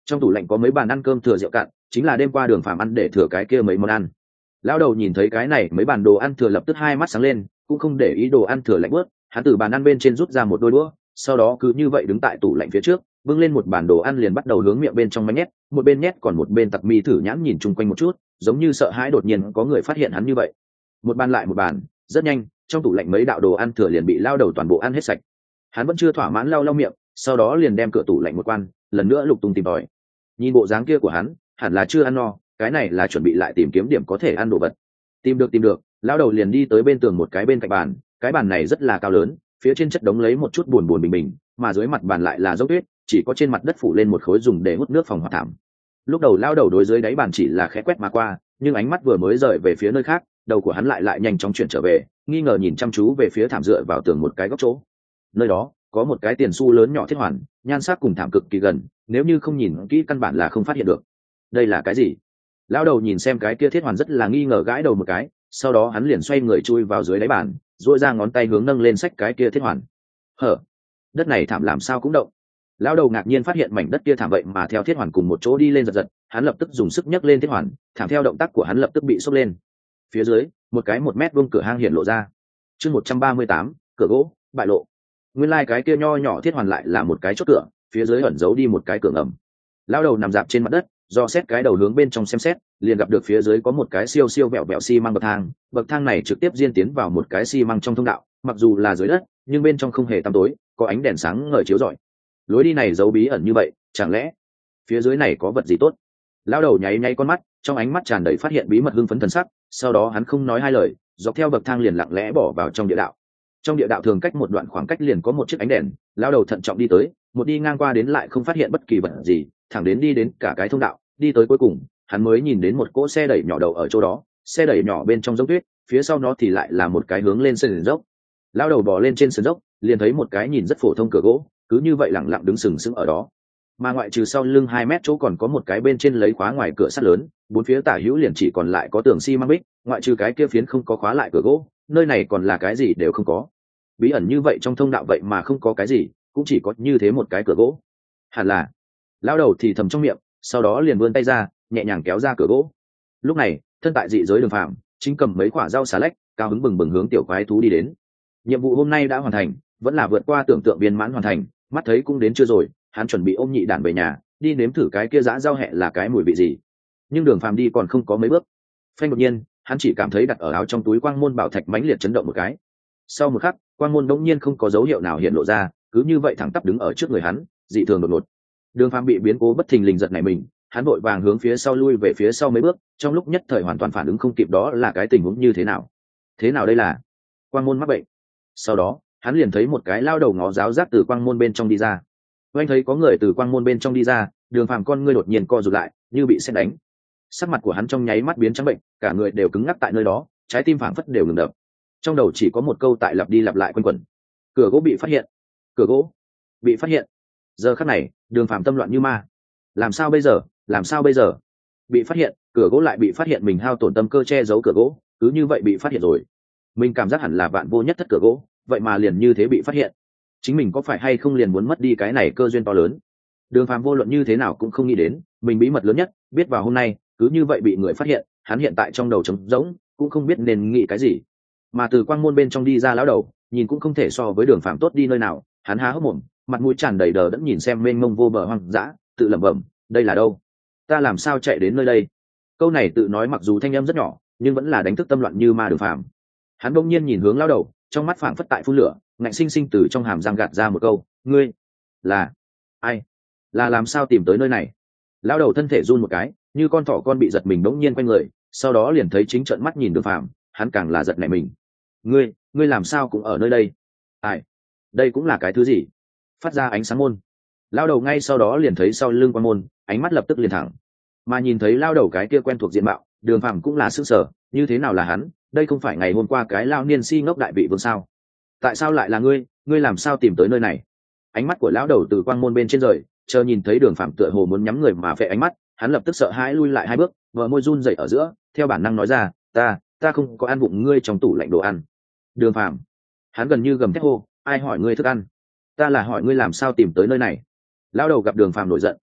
Trong tủ lạnh có mấy bàn ăn cơm thừa rượu cạn, chính là đêm qua Đường Phàm ăn để thừa cái kia mấy món ăn. Lão đầu nhìn thấy cái này mấy bàn đồ ăn thừa lập tức hai mắt sáng lên, cũng không để ý đồ ăn thừa lạnh bớt, hắn từ bàn ăn bên trên rút ra một đôi đũa, sau đó cứ như vậy đứng tại tủ lạnh phía trước, bưng lên một bàn đồ ăn liền bắt đầu hướng miệng bên trong máy nhét, một bên nhét còn một bên tặc mi thử nhãn nhìn chung quanh một chút, giống như sợ hãi đột nhiên có người phát hiện hắn như vậy. Một bàn lại một bàn, rất nhanh, trong tủ lạnh mấy đạo đồ ăn thừa liền bị lao đầu toàn bộ ăn hết sạch. Hắn vẫn chưa thỏa mãn lau lau miệng, sau đó liền đem cửa tủ lạnh một quan, lần nữa lục tung tìm tòi. Nhìn bộ dáng kia của hắn, hẳn là chưa ăn no, cái này là chuẩn bị lại tìm kiếm điểm có thể ăn đồ vật. Tìm được, lao đầu liền đi tới bên tường một cái bên cạnh bàn, cái bàn này rất là cao lớn, phía trên chất đống lấy một chút buồn buồn bình bình, mà dưới mặt bàn lại là dốc tuyết, chỉ có trên mặt đất phủ lên một khối dùng để hút nước phòng hoạt thảm. Lúc đầu lao đầu đối dưới đáy bàn chỉ là khẽ quét mà qua, nhưng ánh mắt vừa mới rời về phía nơi khác, đầu của hắn lại nhanh chóng chuyển trở về, nghi ngờ nhìn chăm chú về phía thảm dựa vào tường một cái góc chỗ. Nơi đó có một cái tiền xu lớn nhỏ thiết hoàn, nhan sắc cùng thảm cực kỳ gần, nếu như không nhìn kỹ căn bản là không phát hiện được. Đây là cái gì? Lão đầu nhìn xem cái kia thiết hoàn rất là nghi ngờ, gãi đầu một cái, sau đó hắn liền xoay người chui vào dưới đáy bàn, duỗi ra ngón tay hướng nâng lên xách cái kia thiết hoàn. Hở, đất này thảm làm sao cũng động. Lão đầu ngạc nhiên phát hiện mảnh đất kia thảm vậy mà theo thiết hoàn cùng một chỗ đi lên giật, hắn lập tức dùng sức nhấc lên thiết hoàn, thảm theo động tác của hắn lập tức bị xốc lên. Phía dưới, một cái 1 mét vuông cửa hang hiện lộ ra. Chương 138, cửa gỗ, bại lộ. Nguyên lai cái kia nho nhỏ thiết hoàn lại là một cái chốt cửa, phía dưới ẩn giấu đi một cái cửa ngầm. Lão đầu nằm dạp trên mặt đất, do xét cái đầu hướng bên trong xem xét, liền gặp được phía dưới có một cái siêu vẹo vẹo xi măng bậc thang này trực tiếp diên tiến vào một cái xi măng trong thông đạo, mặc dù là dưới đất nhưng bên trong không hề tăm tối, có ánh đèn sáng ngời chiếu rọi. Lối đi này giấu bí ẩn như vậy, chẳng lẽ phía dưới này có vật gì tốt? Lão đầu nháy con mắt, trong ánh mắt tràn đầy phát hiện bí mật hưng phấn thần sắc, sau đó hắn không nói hai lời, dọc theo bậc thang liền lặng lẽ bỏ vào trong địa đạo. Trong địa đạo thường cách một đoạn khoảng cách liền có một chiếc ánh đèn, lão đầu thận trọng đi tới, một đi ngang qua đến lại không phát hiện bất kỳ vật gì, thẳng đến đi đến cả cái thông đạo, đi tới cuối cùng hắn mới nhìn đến một cỗ xe đẩy nhỏ đầu ở chỗ đó, xe đẩy nhỏ bên trong dốc tuyết, phía sau nó thì lại là một cái hướng lên sườn dốc. Lão đầu bò lên trên sườn dốc, liền thấy một cái nhìn rất phổ thông cửa gỗ, cứ như vậy lặng lặng đứng sừng sững ở đó. Mà ngoại trừ sau lưng 2 mét chỗ còn có một cái bên trên lấy khóa ngoài cửa sắt lớn, bốn phía tả hữu liền chỉ còn lại có tường xi măng bích, ngoại trừ cái kia phiến không có khóa lại cửa gỗ, nơi này còn là cái gì đều không có. Bí ẩn như vậy trong thông đạo vậy mà không có cái gì, cũng chỉ có như thế một cái cửa gỗ. Hẳn là, lão đầu thì thầm trong miệng, sau đó liền vươn tay ra, nhẹ nhàng kéo ra cửa gỗ. Lúc này, thân tại dị giới Đường Phàm chính cầm mấy quả rau xà lách, cao hứng bừng hướng tiểu quái thú đi đến. Nhiệm vụ hôm nay đã hoàn thành, vẫn là vượt qua tưởng tượng viên mãn hoàn thành, mắt thấy cũng đến chưa rồi, hắn chuẩn bị ôm nhị đản về nhà, đi nếm thử cái kia dã rau hẹ là cái mùi vị gì. Nhưng Đường Phàm đi còn không có mấy bước, phanh đột nhiên, hắn chỉ cảm thấy đặt ở áo trong túi quang môn bảo thạch mãnh liệt chấn động một cái. Sau một khắc, quang môn đột nhiên không có dấu hiệu nào hiện lộ ra, cứ như vậy thẳng tắp đứng ở trước người hắn, dị thường đột ngột. Đường Phàm bị biến cố bất thình lình giật nảy mình, hắn vội vàng hướng phía sau lui về phía sau mấy bước, trong lúc nhất thời hoàn toàn phản ứng không kịp đó là cái tình huống như thế nào. Thế nào đây là quang môn mắc bệnh? Sau đó, hắn liền thấy một cái lao đầu ngó giáo giác từ quang môn bên trong đi ra. Anh thấy có người từ quang môn bên trong đi ra, Đường Phàm con ngươi đột nhiên co rụt lại, như bị sét đánh. Sắc mặt của hắn trong nháy mắt biến trắng bệnh, cả người đều cứng ngắc tại nơi đó, trái tim phảng phất đều ngừng đập. Trong đầu chỉ có một câu tại lặp đi lặp lại quanh quẩn: cửa gỗ bị phát hiện, cửa gỗ bị phát hiện. Giờ khắc này, Đường Phàm tâm loạn như ma. Làm sao bây giờ? Bị phát hiện, cửa gỗ lại bị phát hiện, mình hao tổn tâm cơ che giấu cửa gỗ, cứ như vậy bị phát hiện rồi. Mình cảm giác hẳn là vạn vô nhất thất cửa gỗ, vậy mà liền như thế bị phát hiện. Chính mình có phải hay không liền muốn mất đi cái này cơ duyên to lớn? Đường Phàm vô luận như thế nào cũng không nghĩ đến, mình bí mật lớn nhất, biết vào hôm nay, cứ như vậy bị người phát hiện, hắn hiện tại trong đầu trống rỗng, cũng không biết nên nghĩ cái gì. Mà từ quang môn bên trong đi ra lão đầu, nhìn cũng không thể so với Đường Phàm tốt đi nơi nào, hắn há hốc mồm, mặt mũi tràn đầy đờ đẫn nhìn xem mênh mông vô bờ hoang dã, tự lẩm bẩm, đây là đâu? Ta làm sao chạy đến nơi đây? Câu này tự nói mặc dù thanh âm rất nhỏ, nhưng vẫn là đánh thức tâm loạn như ma Đường Phàm. Hắn bỗng nhiên nhìn hướng lão đầu, trong mắt phảng phất tại phun lửa, ngạnh sinh sinh từ trong hàm răng gạt ra một câu, ngươi là ai? Là làm sao tìm tới nơi này? Lão đầu thân thể run một cái, như con thỏ con bị giật mình bỗng nhiên quay người, sau đó liền thấy chính trợn mắt nhìn Đường Phàm, hắn càng là giật nảy mình. Ngươi làm sao cũng ở nơi đây? Ai? Đây cũng là cái thứ gì? Phát ra ánh sáng môn. Lão đầu ngay sau đó liền thấy sau lưng quan môn, ánh mắt lập tức liền thẳng. Mà nhìn thấy lão đầu cái kia quen thuộc diện mạo, Đường Phàm cũng là sửng sở, như thế nào là hắn? Đây không phải ngày hôm qua cái lão niên si ngốc đại vị vương sao? Tại sao lại là ngươi? Ngươi làm sao tìm tới nơi này? Ánh mắt của lão đầu từ quang môn bên trên rời, chờ nhìn thấy Đường Phàm tựa hồ muốn nhắm người mà phệ ánh mắt, hắn lập tức sợ hãi lui lại 2 bước, bờ môi run rẩy ở giữa, theo bản năng nói ra, ta không có ăn vụng ngươi trong tủ lạnh đồ ăn. Đường Phàm, hắn gần như gầm thét hô, ai hỏi ngươi thức ăn? Ta là hỏi ngươi làm sao tìm tới nơi này? Lão đầu gặp Đường Phàm nổi giận,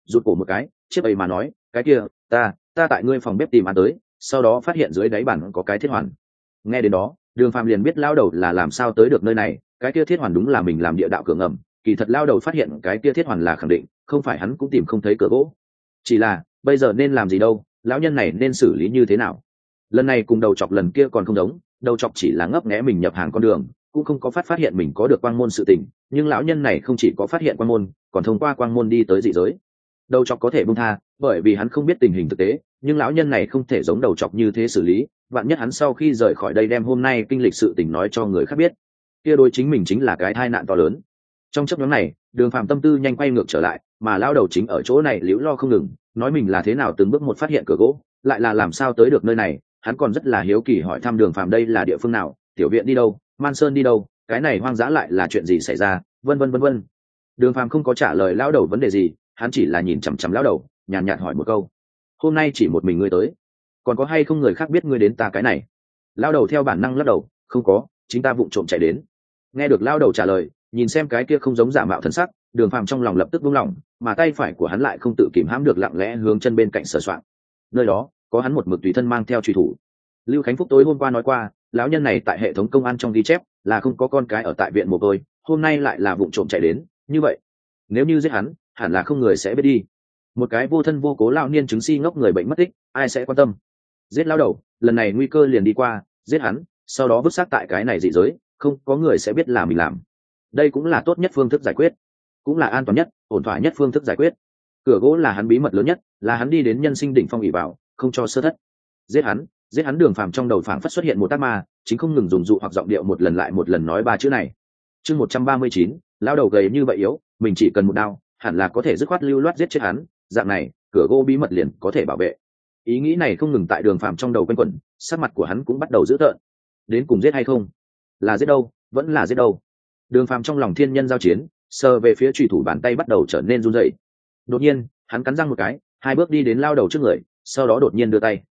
rụt cổ một cái, chiếc ấy mà nói, cái kia, ta tại ngươi phòng bếp tìm ăn tới, sau đó phát hiện dưới đáy bàn có cái thiết hoàn. Nghe đến đó, Đường Phàm liền biết lao đầu là làm sao tới được nơi này, cái kia thiết hoàn đúng là mình làm địa đạo cửa ngầm, kỳ thật lao đầu phát hiện cái kia thiết hoàn là khẳng định, không phải hắn cũng tìm không thấy cửa gỗ. Chỉ là, bây giờ nên làm gì đâu, lão nhân này nên xử lý như thế nào? Lần này cùng đầu chọc lần kia còn không giống, đầu chọc chỉ là ngấp nghé mình nhập hàng con đường, cũng không có phát hiện mình có được quang môn sự tình, nhưng lão nhân này không chỉ có phát hiện quang môn, còn thông qua quang môn đi tới dị giới. Đầu chọc có thể buông tha, bởi vì hắn không biết tình hình thực tế, nhưng lão nhân này không thể giống đầu chọc như thế xử lý, vạn nhất hắn sau khi rời khỏi đây đem hôm nay kinh lịch sự tình nói cho người khác biết, kia đối chính mình chính là cái tai nạn to lớn. Trong chấp nhóm này, Đường Phàm tâm tư nhanh quay ngược trở lại, mà lao đầu chính ở chỗ này liễu lo không ngừng, nói mình là thế nào từng bước một phát hiện cửa gỗ, lại là làm sao tới được nơi này. Hắn còn rất là hiếu kỳ hỏi thăm Đường Phàm đây là địa phương nào, tiểu viện đi đâu, man sơn đi đâu, cái này hoang dã lại là chuyện gì xảy ra, vân vân vân vân. Đường Phàm không có trả lời lao đầu vấn đề gì, hắn chỉ là nhìn chằm chằm lao đầu, nhàn nhạt hỏi một câu: hôm nay chỉ một mình ngươi tới, còn có hay không người khác biết ngươi đến ta cái này? Lao đầu theo bản năng lắc đầu, không có, chính ta vụng trộm chạy đến. Nghe được lao đầu trả lời, nhìn xem cái kia không giống giả mạo thần sắc, Đường Phàm trong lòng lập tức buông lỏng, mà tay phải của hắn lại không tự kìm hãm được lặng lẽ hướng chân bên cạnh sờ soạng. Nơi đó có hắn một mực tùy thân mang theo truy thủ. Lưu Khánh Phúc tối hôm qua nói qua, lão nhân này tại hệ thống công an trong ghi chép là không có con cái ở tại viện mồ côi, hôm nay lại là vụng trộm chạy đến, như vậy nếu như giết hắn, hẳn là không người sẽ biết đi. Một cái vô thân vô cố lão niên chứng si ngốc người bệnh mất tích, ai sẽ quan tâm? Giết lão đầu, lần này nguy cơ liền đi qua, giết hắn, sau đó vứt xác tại cái này dị giới, không có người sẽ biết là mình làm. Đây cũng là tốt nhất phương thức giải quyết, cũng là an toàn nhất, ổn thỏa nhất phương thức giải quyết. Cửa gỗ là hắn bí mật lớn nhất, là hắn đi đến nhân sinh đỉnh phong ỷ vào, không cho sơ thất. Giết hắn. Đường Phàm trong đầu phảng phất xuất hiện một tác ma, chính không ngừng dùng dụ hoặc giọng điệu một lần lại một lần nói ba chữ này. Chương 139, lao đầu gầy như vậy yếu, mình chỉ cần một đao, hẳn là có thể dứt khoát lưu loát giết chết hắn, dạng này, cửa gỗ bí mật liền có thể bảo vệ. Ý nghĩ này không ngừng tại Đường Phàm trong đầu quanh quẩn, sắc mặt của hắn cũng bắt đầu dữ tợn. Đến cùng giết hay không? Là giết đâu, vẫn là giết đâu? Đường Phàm trong lòng thiên nhân giao chiến, sờ về phía chủy thủ bàn tay bắt đầu trở nên run rẩy. Đột nhiên, hắn cắn răng một cái, hai bước đi đến lao đầu trước người, sau đó đột nhiên đưa tay.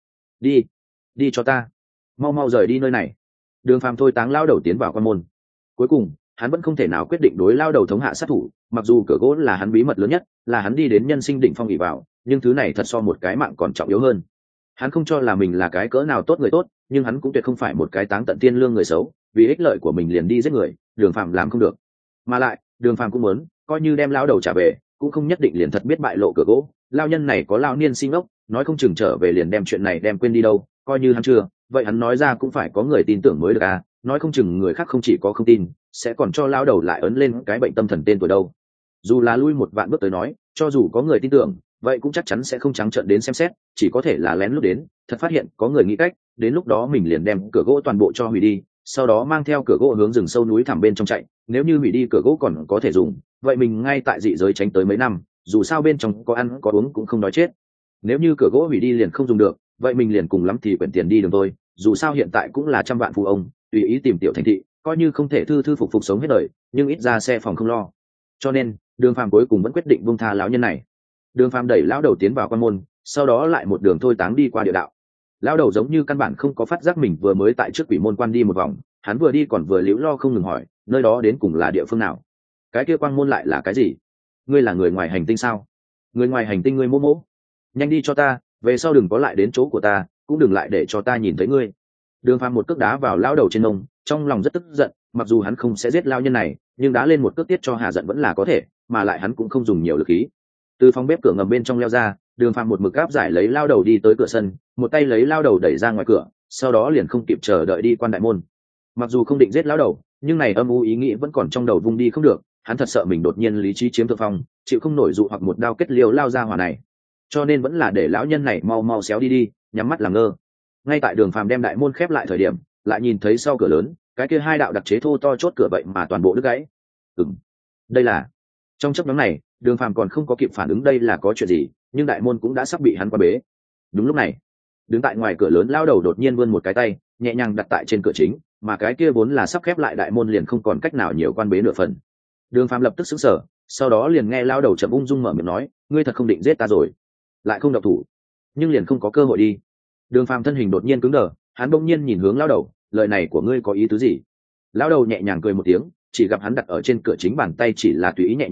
Đi cho ta, mau mau rời đi nơi này. Đường Phàm thôi táng lao đầu tiến vào quan môn. Cuối cùng, hắn vẫn không thể nào quyết định đối lao đầu thống hạ sát thủ, mặc dù cửa gỗ là hắn bí mật lớn nhất, là hắn đi đến nhân sinh đỉnh phong ỷ vào, nhưng thứ này thật so một cái mạng còn trọng yếu hơn. Hắn không cho là mình là cái cỡ nào tốt người tốt, nhưng hắn cũng tuyệt không phải một cái táng tận thiên lương người xấu, vì ích lợi của mình liền đi giết người, Đường Phàm làm không được. Mà lại, Đường Phàm cũng muốn, coi như đem lao đầu trả về, cũng không nhất định liền thật biết bại lộ cửa gỗ. Lao nhân này có lao niên sinh ốc, nói không chừng trở về liền đem chuyện này đem quên đi đâu, coi như hắn chưa, vậy hắn nói ra cũng phải có người tin tưởng mới được à, nói không chừng người khác không chỉ có không tin, sẽ còn cho lao đầu lại ấn lên cái bệnh tâm thần tên tuổi đâu. Dù là lui một vạn bước tới nói, cho dù có người tin tưởng, vậy cũng chắc chắn sẽ không trắng trợn đến xem xét, chỉ có thể là lén lút đến, thật phát hiện có người nghĩ cách, đến lúc đó mình liền đem cửa gỗ toàn bộ cho hủy đi, sau đó mang theo cửa gỗ hướng rừng sâu núi thẳm bên trong chạy. Nếu như hủy đi cửa gỗ còn có thể dùng, vậy mình ngay tại dị giới tránh tới mấy năm, dù sao bên trong có ăn có uống cũng không đói chết. Nếu như cửa gỗ hủy đi liền không dùng được, vậy mình liền cùng lắm thì quyển tiền đi đường thôi, dù sao hiện tại cũng là trăm vạn phú ông, tùy ý tìm tiểu thành thị, coi như không thể thư thư phục phục sống hết đời, nhưng ít ra xe phòng không lo. Cho nên, Đường Phàm cuối cùng vẫn quyết định buông tha lão nhân này. Đường Phàm đẩy lão đầu tiến vào quan môn, sau đó lại một đường thôi táng đi qua địa đạo. Lão đầu giống như căn bản không có phát giác mình vừa mới tại trước quỷ môn quan đi một vòng, hắn vừa đi còn vừa liễu lo không ngừng hỏi, nơi đó đến cùng là địa phương nào? Cái kia quang môn lại là cái gì? Ngươi là người ngoài hành tinh sao? Người ngoài hành tinh ngươi mô mỗ, nhanh đi cho ta, về sau đừng có lại đến chỗ của ta, cũng đừng lại để cho ta nhìn thấy ngươi. Đường Phàm một cước đá vào lão đầu trên mông, trong lòng rất tức giận, mặc dù hắn không sẽ giết lão nhân này, nhưng đá lên một cước tiết cho hà giận vẫn là có thể, mà lại hắn cũng không dùng nhiều lực khí. Từ phòng bếp cửa ngầm bên trong leo ra, Đường Phàm một mực áp giải lấy lão đầu đi tới cửa sân, một tay lấy lão đầu đẩy ra ngoài cửa, sau đó liền không kịp chờ đợi đi quan đại môn. Mặc dù không định giết lão đầu, nhưng này âm u ý nghĩ vẫn còn trong đầu vung đi không được, hắn thật sợ mình đột nhiên lý trí chiếm thượng phong, chịu không nổi dụ hoặc một đao kết liêu lao ra hỏa này, cho nên vẫn là để lão nhân này mau mau xéo đi, nhắm mắt làm ngơ. Ngay tại Đường Phàm đem đại môn khép lại thời điểm, lại nhìn thấy sau cửa lớn, cái kia hai đạo đặc chế thô to chốt cửa vậy mà toàn bộ đứt gãy. Đây là... Trong chốc ngắn này, Đường Phàm còn không có kịp phản ứng đây là có chuyện gì, nhưng đại môn cũng đã sắp bị hắn qua bế. Đúng lúc này, đứng tại ngoài cửa lớn lao đầu đột nhiên vươn một cái tay, nhẹ nhàng đặt tại trên cửa chính, mà cái kia vốn là sắp khép lại đại môn liền không còn cách nào nhiều quan bế nửa phần. Đường Phàm lập tức sững sờ, sau đó liền nghe lao đầu chậm ung dung mở miệng nói, ngươi thật không định giết ta rồi? Lại không động thủ, nhưng liền không có cơ hội đi. Đường Phàm thân hình đột nhiên cứng đờ, hắn bỗng nhiên nhìn hướng lao đầu, lời này của ngươi có ý tứ gì? Lao đầu nhẹ nhàng cười một tiếng, chỉ gặp hắn đặt ở trên cửa chính bàn tay chỉ là tùy ý nhẹ nhàng đẩy,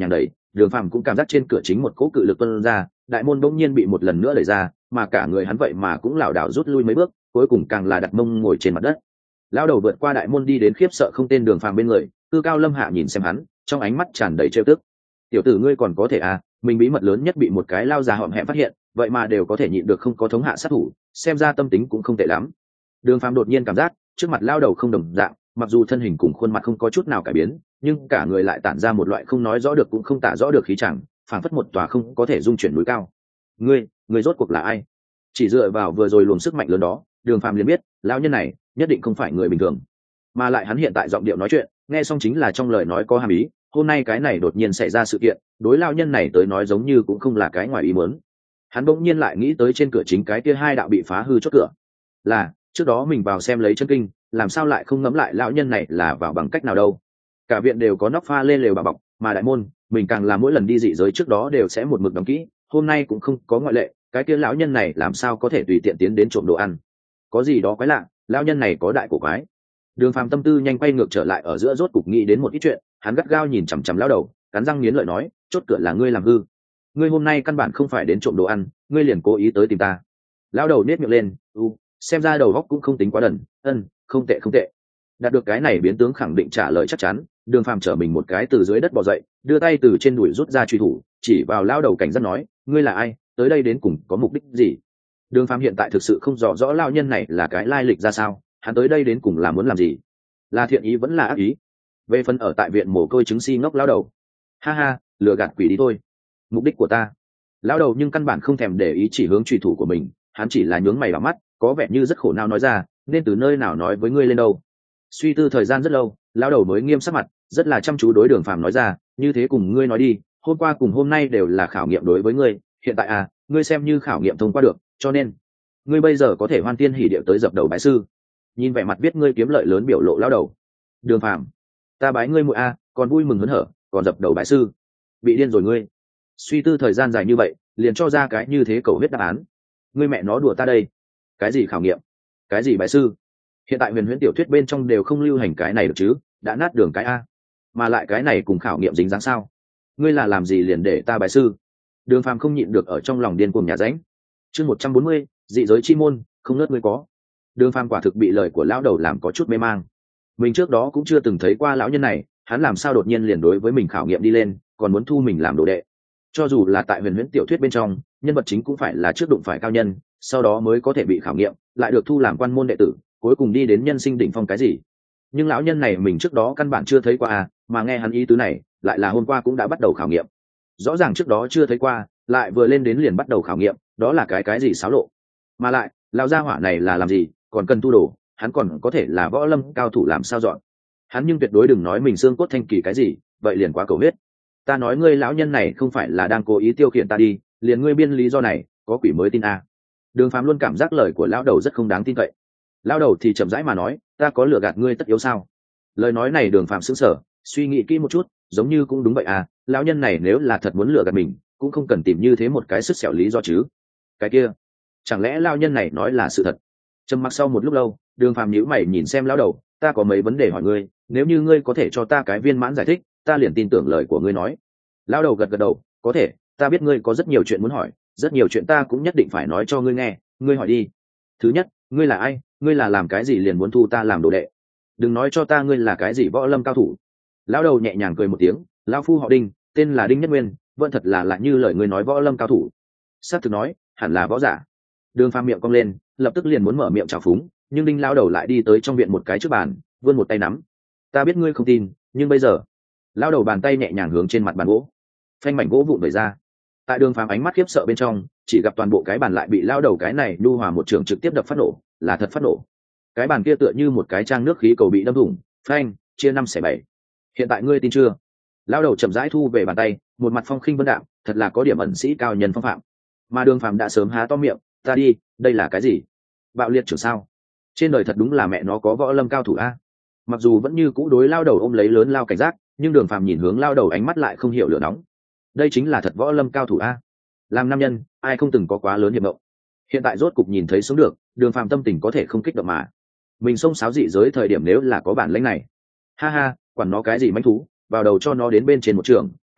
Đường Phàm cũng cảm giác trên cửa chính một cỗ cự lực tuôn ra, đại môn bỗng nhiên bị một lần nữa đẩy ra, mà cả người hắn vậy mà cũng lảo đảo rút lui mấy bước, cuối cùng càng là đặt mông ngồi trên mặt đất. Lão đầu vượt qua đại môn đi đến khiếp sợ không tên Đường Phàm bên người, Cư Cao Lâm Hạ nhìn xem hắn, trong ánh mắt tràn đầy trêu tức. Tiểu tử ngươi còn có thể à, mình bí mật lớn nhất bị một cái lao già hõm hẹm phát hiện, vậy mà đều có thể nhịn được không có thống hạ sát thủ, xem ra tâm tính cũng không tệ lắm. Đường Phàm đột nhiên cảm giác trước mặt lao đầu không đồng dạng, mặc dù thân hình cùng khuôn mặt không có chút nào cải biến, nhưng cả người lại tản ra một loại không nói rõ được cũng không tả rõ được khí chẳng, phảng phất một tòa không có thể dung chuyển núi cao. Ngươi rốt cuộc là ai? Chỉ dựa vào vừa rồi luồng sức mạnh lớn đó, Đường Phàm liền biết lão nhân này nhất định không phải người bình thường, mà lại hắn hiện tại giọng điệu nói chuyện nghe xong chính là trong lời nói có hàm ý. Hôm nay cái này đột nhiên xảy ra sự kiện, đối lão nhân này tới nói giống như cũng không là cái ngoài ý muốn. Hắn bỗng nhiên lại nghĩ tới trên cửa chính cái kia hai đạo bị phá hư chốt cửa, là trước đó mình vào xem lấy chân kinh, làm sao lại không ngẫm lại lão nhân này là vào bằng cách nào đâu. Cả viện đều có nóc pha lê lều bà bọc, mà đại môn mình càng là mỗi lần đi dị giới trước đó đều sẽ một mực đóng kỹ, hôm nay cũng không có ngoại lệ. Cái kia lão nhân này làm sao có thể tùy tiện tiến đến trộm đồ ăn? Có gì đó quái lạ, lão nhân này có đại cổ quái. Đường Phàm tâm tư nhanh quay ngược trở lại ở giữa, rốt cục nghĩ đến một ít chuyện. Hắn gắt gao nhìn chằm chằm lão đầu, cắn răng nghiến lợi nói, chốt cửa là ngươi làm hư, ngươi hôm nay căn bản không phải đến trộm đồ ăn, ngươi liền cố ý tới tìm ta. Lão đầu nết miệng lên, xem ra đầu óc cũng không tính quá đần. Không tệ không tệ. Đạt được cái này biến tướng khẳng định trả lời chắc chắn, Đường Phàm trở mình một cái từ dưới đất bò dậy, đưa tay từ trên đùi rút ra truy thủ, chỉ vào lão đầu cảnh giác nói, ngươi là ai, tới đây đến cùng có mục đích gì? Đường Phàm hiện tại thực sự không rõ rõ lão nhân này là cái lai lịch ra sao, hắn tới đây đến cùng là muốn làm gì, là thiện ý vẫn là ác ý. Về phần ở tại viện mồ côi trứng si ngốc lão đầu, ha ha, lừa gạt quỷ đi thôi. Mục đích của ta, lão đầu nhưng căn bản không thèm để ý chỉ hướng truy thủ của mình, hắn chỉ là nhướng mày vào mắt, có vẻ như rất khổ não nói ra, nên từ nơi nào nói với ngươi lên đâu. Suy tư thời gian rất lâu, lão đầu mới nghiêm sắc mặt, rất là chăm chú đối Đường Phàm nói ra, như thế cùng ngươi nói đi, hôm qua cùng hôm nay đều là khảo nghiệm đối với ngươi, hiện tại ngươi xem như khảo nghiệm thông qua được, cho nên ngươi bây giờ có thể hoan tiên hỉ điệu tới dập đầu bái sư. Nhìn vẻ mặt biết ngươi kiếm lợi lớn biểu lộ lão đầu, Đường Phàm, ta bái ngươi muội còn vui mừng hớn hở, còn dập đầu bái sư, bị điên rồi ngươi. Suy tư thời gian dài như vậy, liền cho ra cái như thế cầu huyết đáp án. Ngươi mẹ nó đùa ta đây, cái gì khảo nghiệm, cái gì bái sư? Hiện tại huyền huyễn tiểu thuyết bên trong đều không lưu hành cái này được chứ, đã nát đường cái mà lại cái này cùng khảo nghiệm dính dáng sao? Ngươi là làm gì liền để ta bái sư? Đường Phàm không nhịn được ở trong lòng điên cuồng nhà ránh. Chương 140, dị giới chi môn, không ngớt ngươi có. Đường Phàm quả thực bị lời của lão đầu làm có chút mê mang. Mình trước đó cũng chưa từng thấy qua lão nhân này, hắn làm sao đột nhiên liền đối với mình khảo nghiệm đi lên, còn muốn thu mình làm đồ đệ. Cho dù là tại huyền huyễn tiểu thuyết bên trong, nhân vật chính cũng phải là trước đụng phải cao nhân, sau đó mới có thể bị khảo nghiệm, lại được thu làm quan môn đệ tử, cuối cùng đi đến nhân sinh đỉnh phong cái gì. Nhưng lão nhân này mình trước đó căn bản chưa thấy qua mà nghe hắn ý tứ này, lại là hôm qua cũng đã bắt đầu khảo nghiệm. Rõ ràng trước đó chưa thấy qua, lại vừa lên đến liền bắt đầu khảo nghiệm, đó là cái gì xáo lộ. Mà lại lão gia hỏa này là làm gì, còn cần tu đồ, hắn còn có thể là võ lâm cao thủ làm sao dọn. Hắn nhưng tuyệt đối đừng nói mình xương cốt thanh kỳ cái gì, vậy liền quá cầu huyết. Ta nói ngươi lão nhân này không phải là đang cố ý tiêu khiển ta đi, liền ngươi biên lý do này, có quỷ mới tin Đường Phàm luôn cảm giác lời của lão đầu rất không đáng tin cậy. Lão đầu thì chậm rãi mà nói, ta có lừa gạt ngươi tất yếu sao? Lời nói này Đường Phàm sững sờ, suy nghĩ kỹ một chút, giống như cũng đúng vậy lão nhân này nếu là thật muốn lừa gạt mình, cũng không cần tìm như thế một cái sức sẹo lý do chứ. Cái kia, chẳng lẽ lão nhân này nói là sự thật? Trầm mặc sau một lúc lâu, Đường Phàm nhíu mày nhìn xem lão đầu, ta có mấy vấn đề hỏi ngươi, nếu như ngươi có thể cho ta cái viên mãn giải thích, ta liền tin tưởng lời của ngươi nói. Lão đầu gật gật đầu, có thể, ta biết ngươi có rất nhiều chuyện muốn hỏi, rất nhiều chuyện ta cũng nhất định phải nói cho ngươi nghe, ngươi hỏi đi. Thứ nhất, ngươi là ai, ngươi là làm cái gì liền muốn thu ta làm đồ đệ? Đừng nói cho ta ngươi là cái gì võ lâm cao thủ. Lão đầu nhẹ nhàng cười một tiếng, lão phu họ Đinh, tên là Đinh Nhất Nguyên, vẫn thật là như lời ngươi nói võ lâm cao thủ. Sát thực nói, hẳn là võ giả. Đường Phàm miệng cong lên, lập tức liền muốn mở miệng chào phúng, nhưng Đinh lão đầu lại đi tới trong viện một cái trước bàn, vươn một tay nắm. Ta biết ngươi không tin, nhưng bây giờ, lão đầu bàn tay nhẹ nhàng hướng trên mặt bàn gỗ, phanh mảnh gỗ vụn vẩy ra. Tại Đường Phàm ánh mắt khiếp sợ bên trong, chỉ gặp toàn bộ cái bàn lại bị lão đầu cái này nhu hòa một trường trực tiếp đập phát nổ, là thật phát nổ. Cái bàn kia tựa như một cái trang nước khí cầu bị đâm thủng, phanh, chia 5/7. Hiện tại ngươi tin chưa? Lão đầu chậm rãi thu về bàn tay, một mặt phong khinh vân đạm, thật là có điểm ẩn sĩ cao nhân phong phạm. Mà Đường Phàm đã sớm há to miệng, ta đi, đây là cái gì? Bạo liệt trưởng sao? Trên đời thật đúng là mẹ nó có võ lâm cao thủ Mặc dù vẫn như cũ đối lao đầu ôm lấy lớn lao cảnh giác, nhưng Đường Phàm nhìn hướng lao đầu ánh mắt lại không hiểu lửa nóng. Đây chính là thật võ lâm cao thủ Làm nam nhân, ai không từng có quá lớn hiểm mộng. Hiện tại rốt cục nhìn thấy sống được, Đường Phàm tâm tình có thể không kích động mà. Mình xông xáo dị giới thời điểm nếu là có bản lĩnh này, ha ha, quản nó cái gì manh thú, vào đầu cho nó đến bên trên một trường,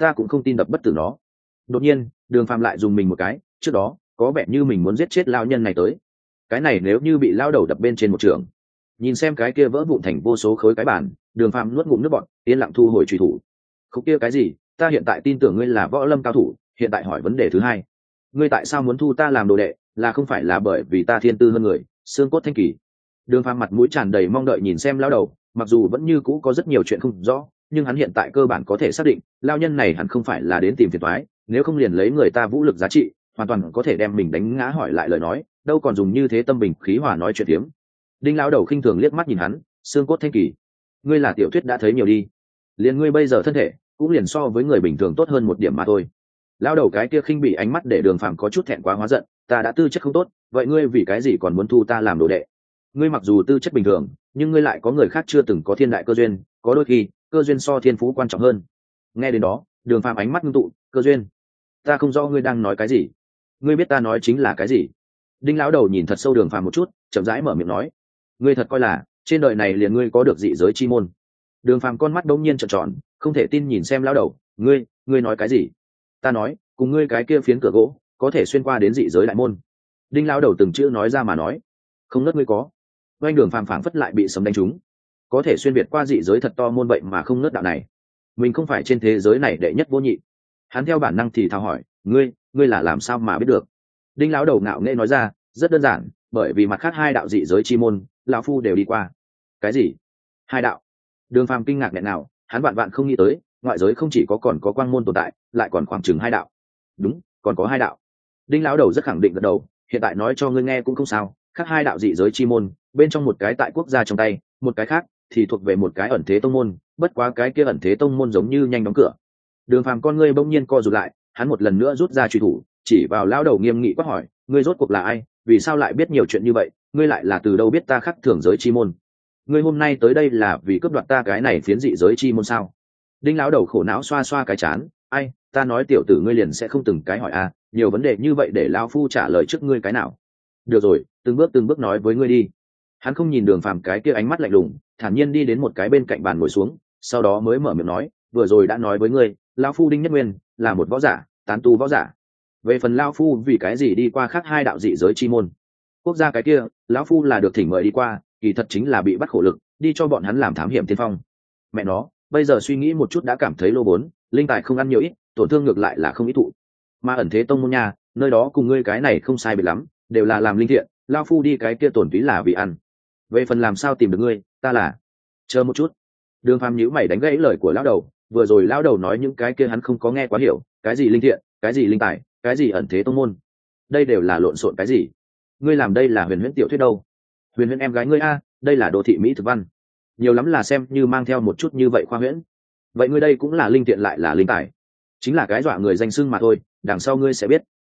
ta cũng không tin đập bất tử nó. Đột nhiên Đường Phàm lại dùng mình một cái, trước đó có vẻ như mình muốn giết chết lao nhân này tới, cái này nếu như bị lao đầu đập bên trên một trường. Nhìn xem cái kia vỡ vụn thành vô số khối cái bàn, Đường Phàm nuốt ngụm nước bọt, yên lặng thu hồi truy thủ. Không kia cái gì, ta hiện tại tin tưởng ngươi là võ lâm cao thủ, hiện tại hỏi vấn đề thứ hai, ngươi tại sao muốn thu ta làm đồ đệ, là không phải là bởi vì ta thiên tư hơn người, xương cốt thanh kỳ? Đường Phàm mặt mũi tràn đầy mong đợi nhìn xem lao đầu, mặc dù vẫn như cũ có rất nhiều chuyện không rõ, nhưng hắn hiện tại cơ bản có thể xác định lao nhân này hẳn không phải là đến tìm phiền toái, nếu không liền lấy người ta vũ lực giá trị hoàn toàn có thể đem mình đánh ngã, hỏi lại lời nói đâu còn dùng như thế tâm bình khí hòa nói chuyện tiếm. Đinh lão đầu khinh thường liếc mắt nhìn hắn, xương cốt thanh kỳ, ngươi là tiểu thuyết đã thấy nhiều đi, liền ngươi bây giờ thân thể cũng liền so với người bình thường tốt hơn một điểm mà thôi. Lão đầu cái kia khinh bị ánh mắt để Đường Phàm có chút thẹn quá hóa giận, ta đã tư chất không tốt, vậy ngươi vì cái gì còn muốn thu ta làm đồ đệ? Ngươi mặc dù tư chất bình thường, nhưng ngươi lại có người khác chưa từng có thiên đại cơ duyên, có đôi khi cơ duyên so thiên phú quan trọng hơn. Nghe đến đó Đường Phàm ánh mắt ngưng tụ, cơ duyên? Ta không rõ ngươi đang nói cái gì. Ngươi biết ta nói chính là cái gì? Đinh lão đầu nhìn thật sâu Đường Phàm một chút, chậm rãi mở miệng nói, ngươi thật coi là trên đời này liền ngươi có được dị giới chi môn? Đường Phàm con mắt đống nhiên trợn tròn, không thể tin nhìn xem lão đầu, ngươi nói cái gì? Ta nói cùng ngươi cái kia phiến cửa gỗ có thể xuyên qua đến dị giới đại môn. Đinh lão đầu từng chữ nói ra mà nói, không ngất ngươi có. Oanh Đường Phàm phảng phất lại bị sấm đánh trúng, có thể xuyên việt qua dị giới thật to môn vậy mà không ngất đạo này, mình không phải trên thế giới này đệ nhất vô nhị. Hắn theo bản năng thì thào hỏi, ngươi là làm sao mà biết được? Đinh lão đầu ngạo nghễ nói ra, rất đơn giản, bởi vì mặt khác hai đạo dị giới chi môn lão phu đều đi qua. Cái gì? Hai đạo? Đường Phàm kinh ngạc nghẹn nào, hắn vạn vạn không nghĩ tới ngoại giới không chỉ có còn có quang môn tồn tại, lại còn khoảng chừng hai đạo. Đúng, còn có hai đạo. Đinh lão đầu rất khẳng định gật đầu, hiện tại nói cho ngươi nghe cũng không sao, khác hai đạo dị giới chi môn bên trong một cái tại quốc gia trong tay, một cái khác thì thuộc về một cái ẩn thế tông môn, bất quá cái kia ẩn thế tông môn giống như nhanh đóng cửa. Đường Phàm con ngươi bỗng nhiên co rụt lại, hắn một lần nữa rút ra truy thủ, chỉ vào lão đầu nghiêm nghị quát hỏi, ngươi rốt cuộc là ai, vì sao lại biết nhiều chuyện như vậy, ngươi lại là từ đâu biết ta khắc thường giới chi môn? Ngươi hôm nay tới đây là vì cướp đoạt ta cái này phiến dị giới chi môn sao? Đinh lão đầu khổ não xoa xoa cái chán, ai, ta nói tiểu tử ngươi liền sẽ không từng cái hỏi à, nhiều vấn đề như vậy để lão phu trả lời trước ngươi cái nào? Được rồi, từng bước nói với ngươi đi. Hắn không nhìn Đường Phàm cái kia ánh mắt lạnh lùng, thản nhiên đi đến một cái bên cạnh bàn ngồi xuống, sau đó mới mở miệng nói, vừa rồi đã nói với ngươi, lão phu Đinh Nhất Nguyên là một võ giả, tán tu võ giả. Về phần lão phu vì cái gì đi qua khác hai đạo dị giới chi môn, quốc gia cái kia lão phu là được thỉnh mời đi qua, kỳ thật chính là bị bắt khổ lực đi cho bọn hắn làm thám hiểm tiên phong. Mẹ nó, bây giờ suy nghĩ một chút đã cảm thấy lô vốn, linh tài không ăn nhiều ít, tổn thương ngược lại là không ít thụ. Mà ẩn thế tông môn nha, nơi đó cùng ngươi cái này không sai biệt lắm, đều là làm linh thiện, lão phu đi cái kia tổn túy là vì ăn. Về phần làm sao tìm được ngươi, ta là chờ một chút. Đường Phàm nhíu mày đánh gãy lời của lão đầu, vừa rồi lão đầu nói những cái kia hắn không có nghe quá hiểu, cái gì linh thiện, cái gì linh tài, cái gì ẩn thế tông môn, đây đều là lộn xộn cái gì? Ngươi làm đây là huyền huyễn tiểu thuyết đâu? Huyền huyễn em gái ngươi a, đây là đô thị mỹ thực văn, nhiều lắm là xem như mang theo một chút như vậy khoa huyễn. Vậy ngươi đây cũng là linh thiện lại là linh tài, chính là cái dọa người danh xưng mà thôi, đằng sau ngươi sẽ biết.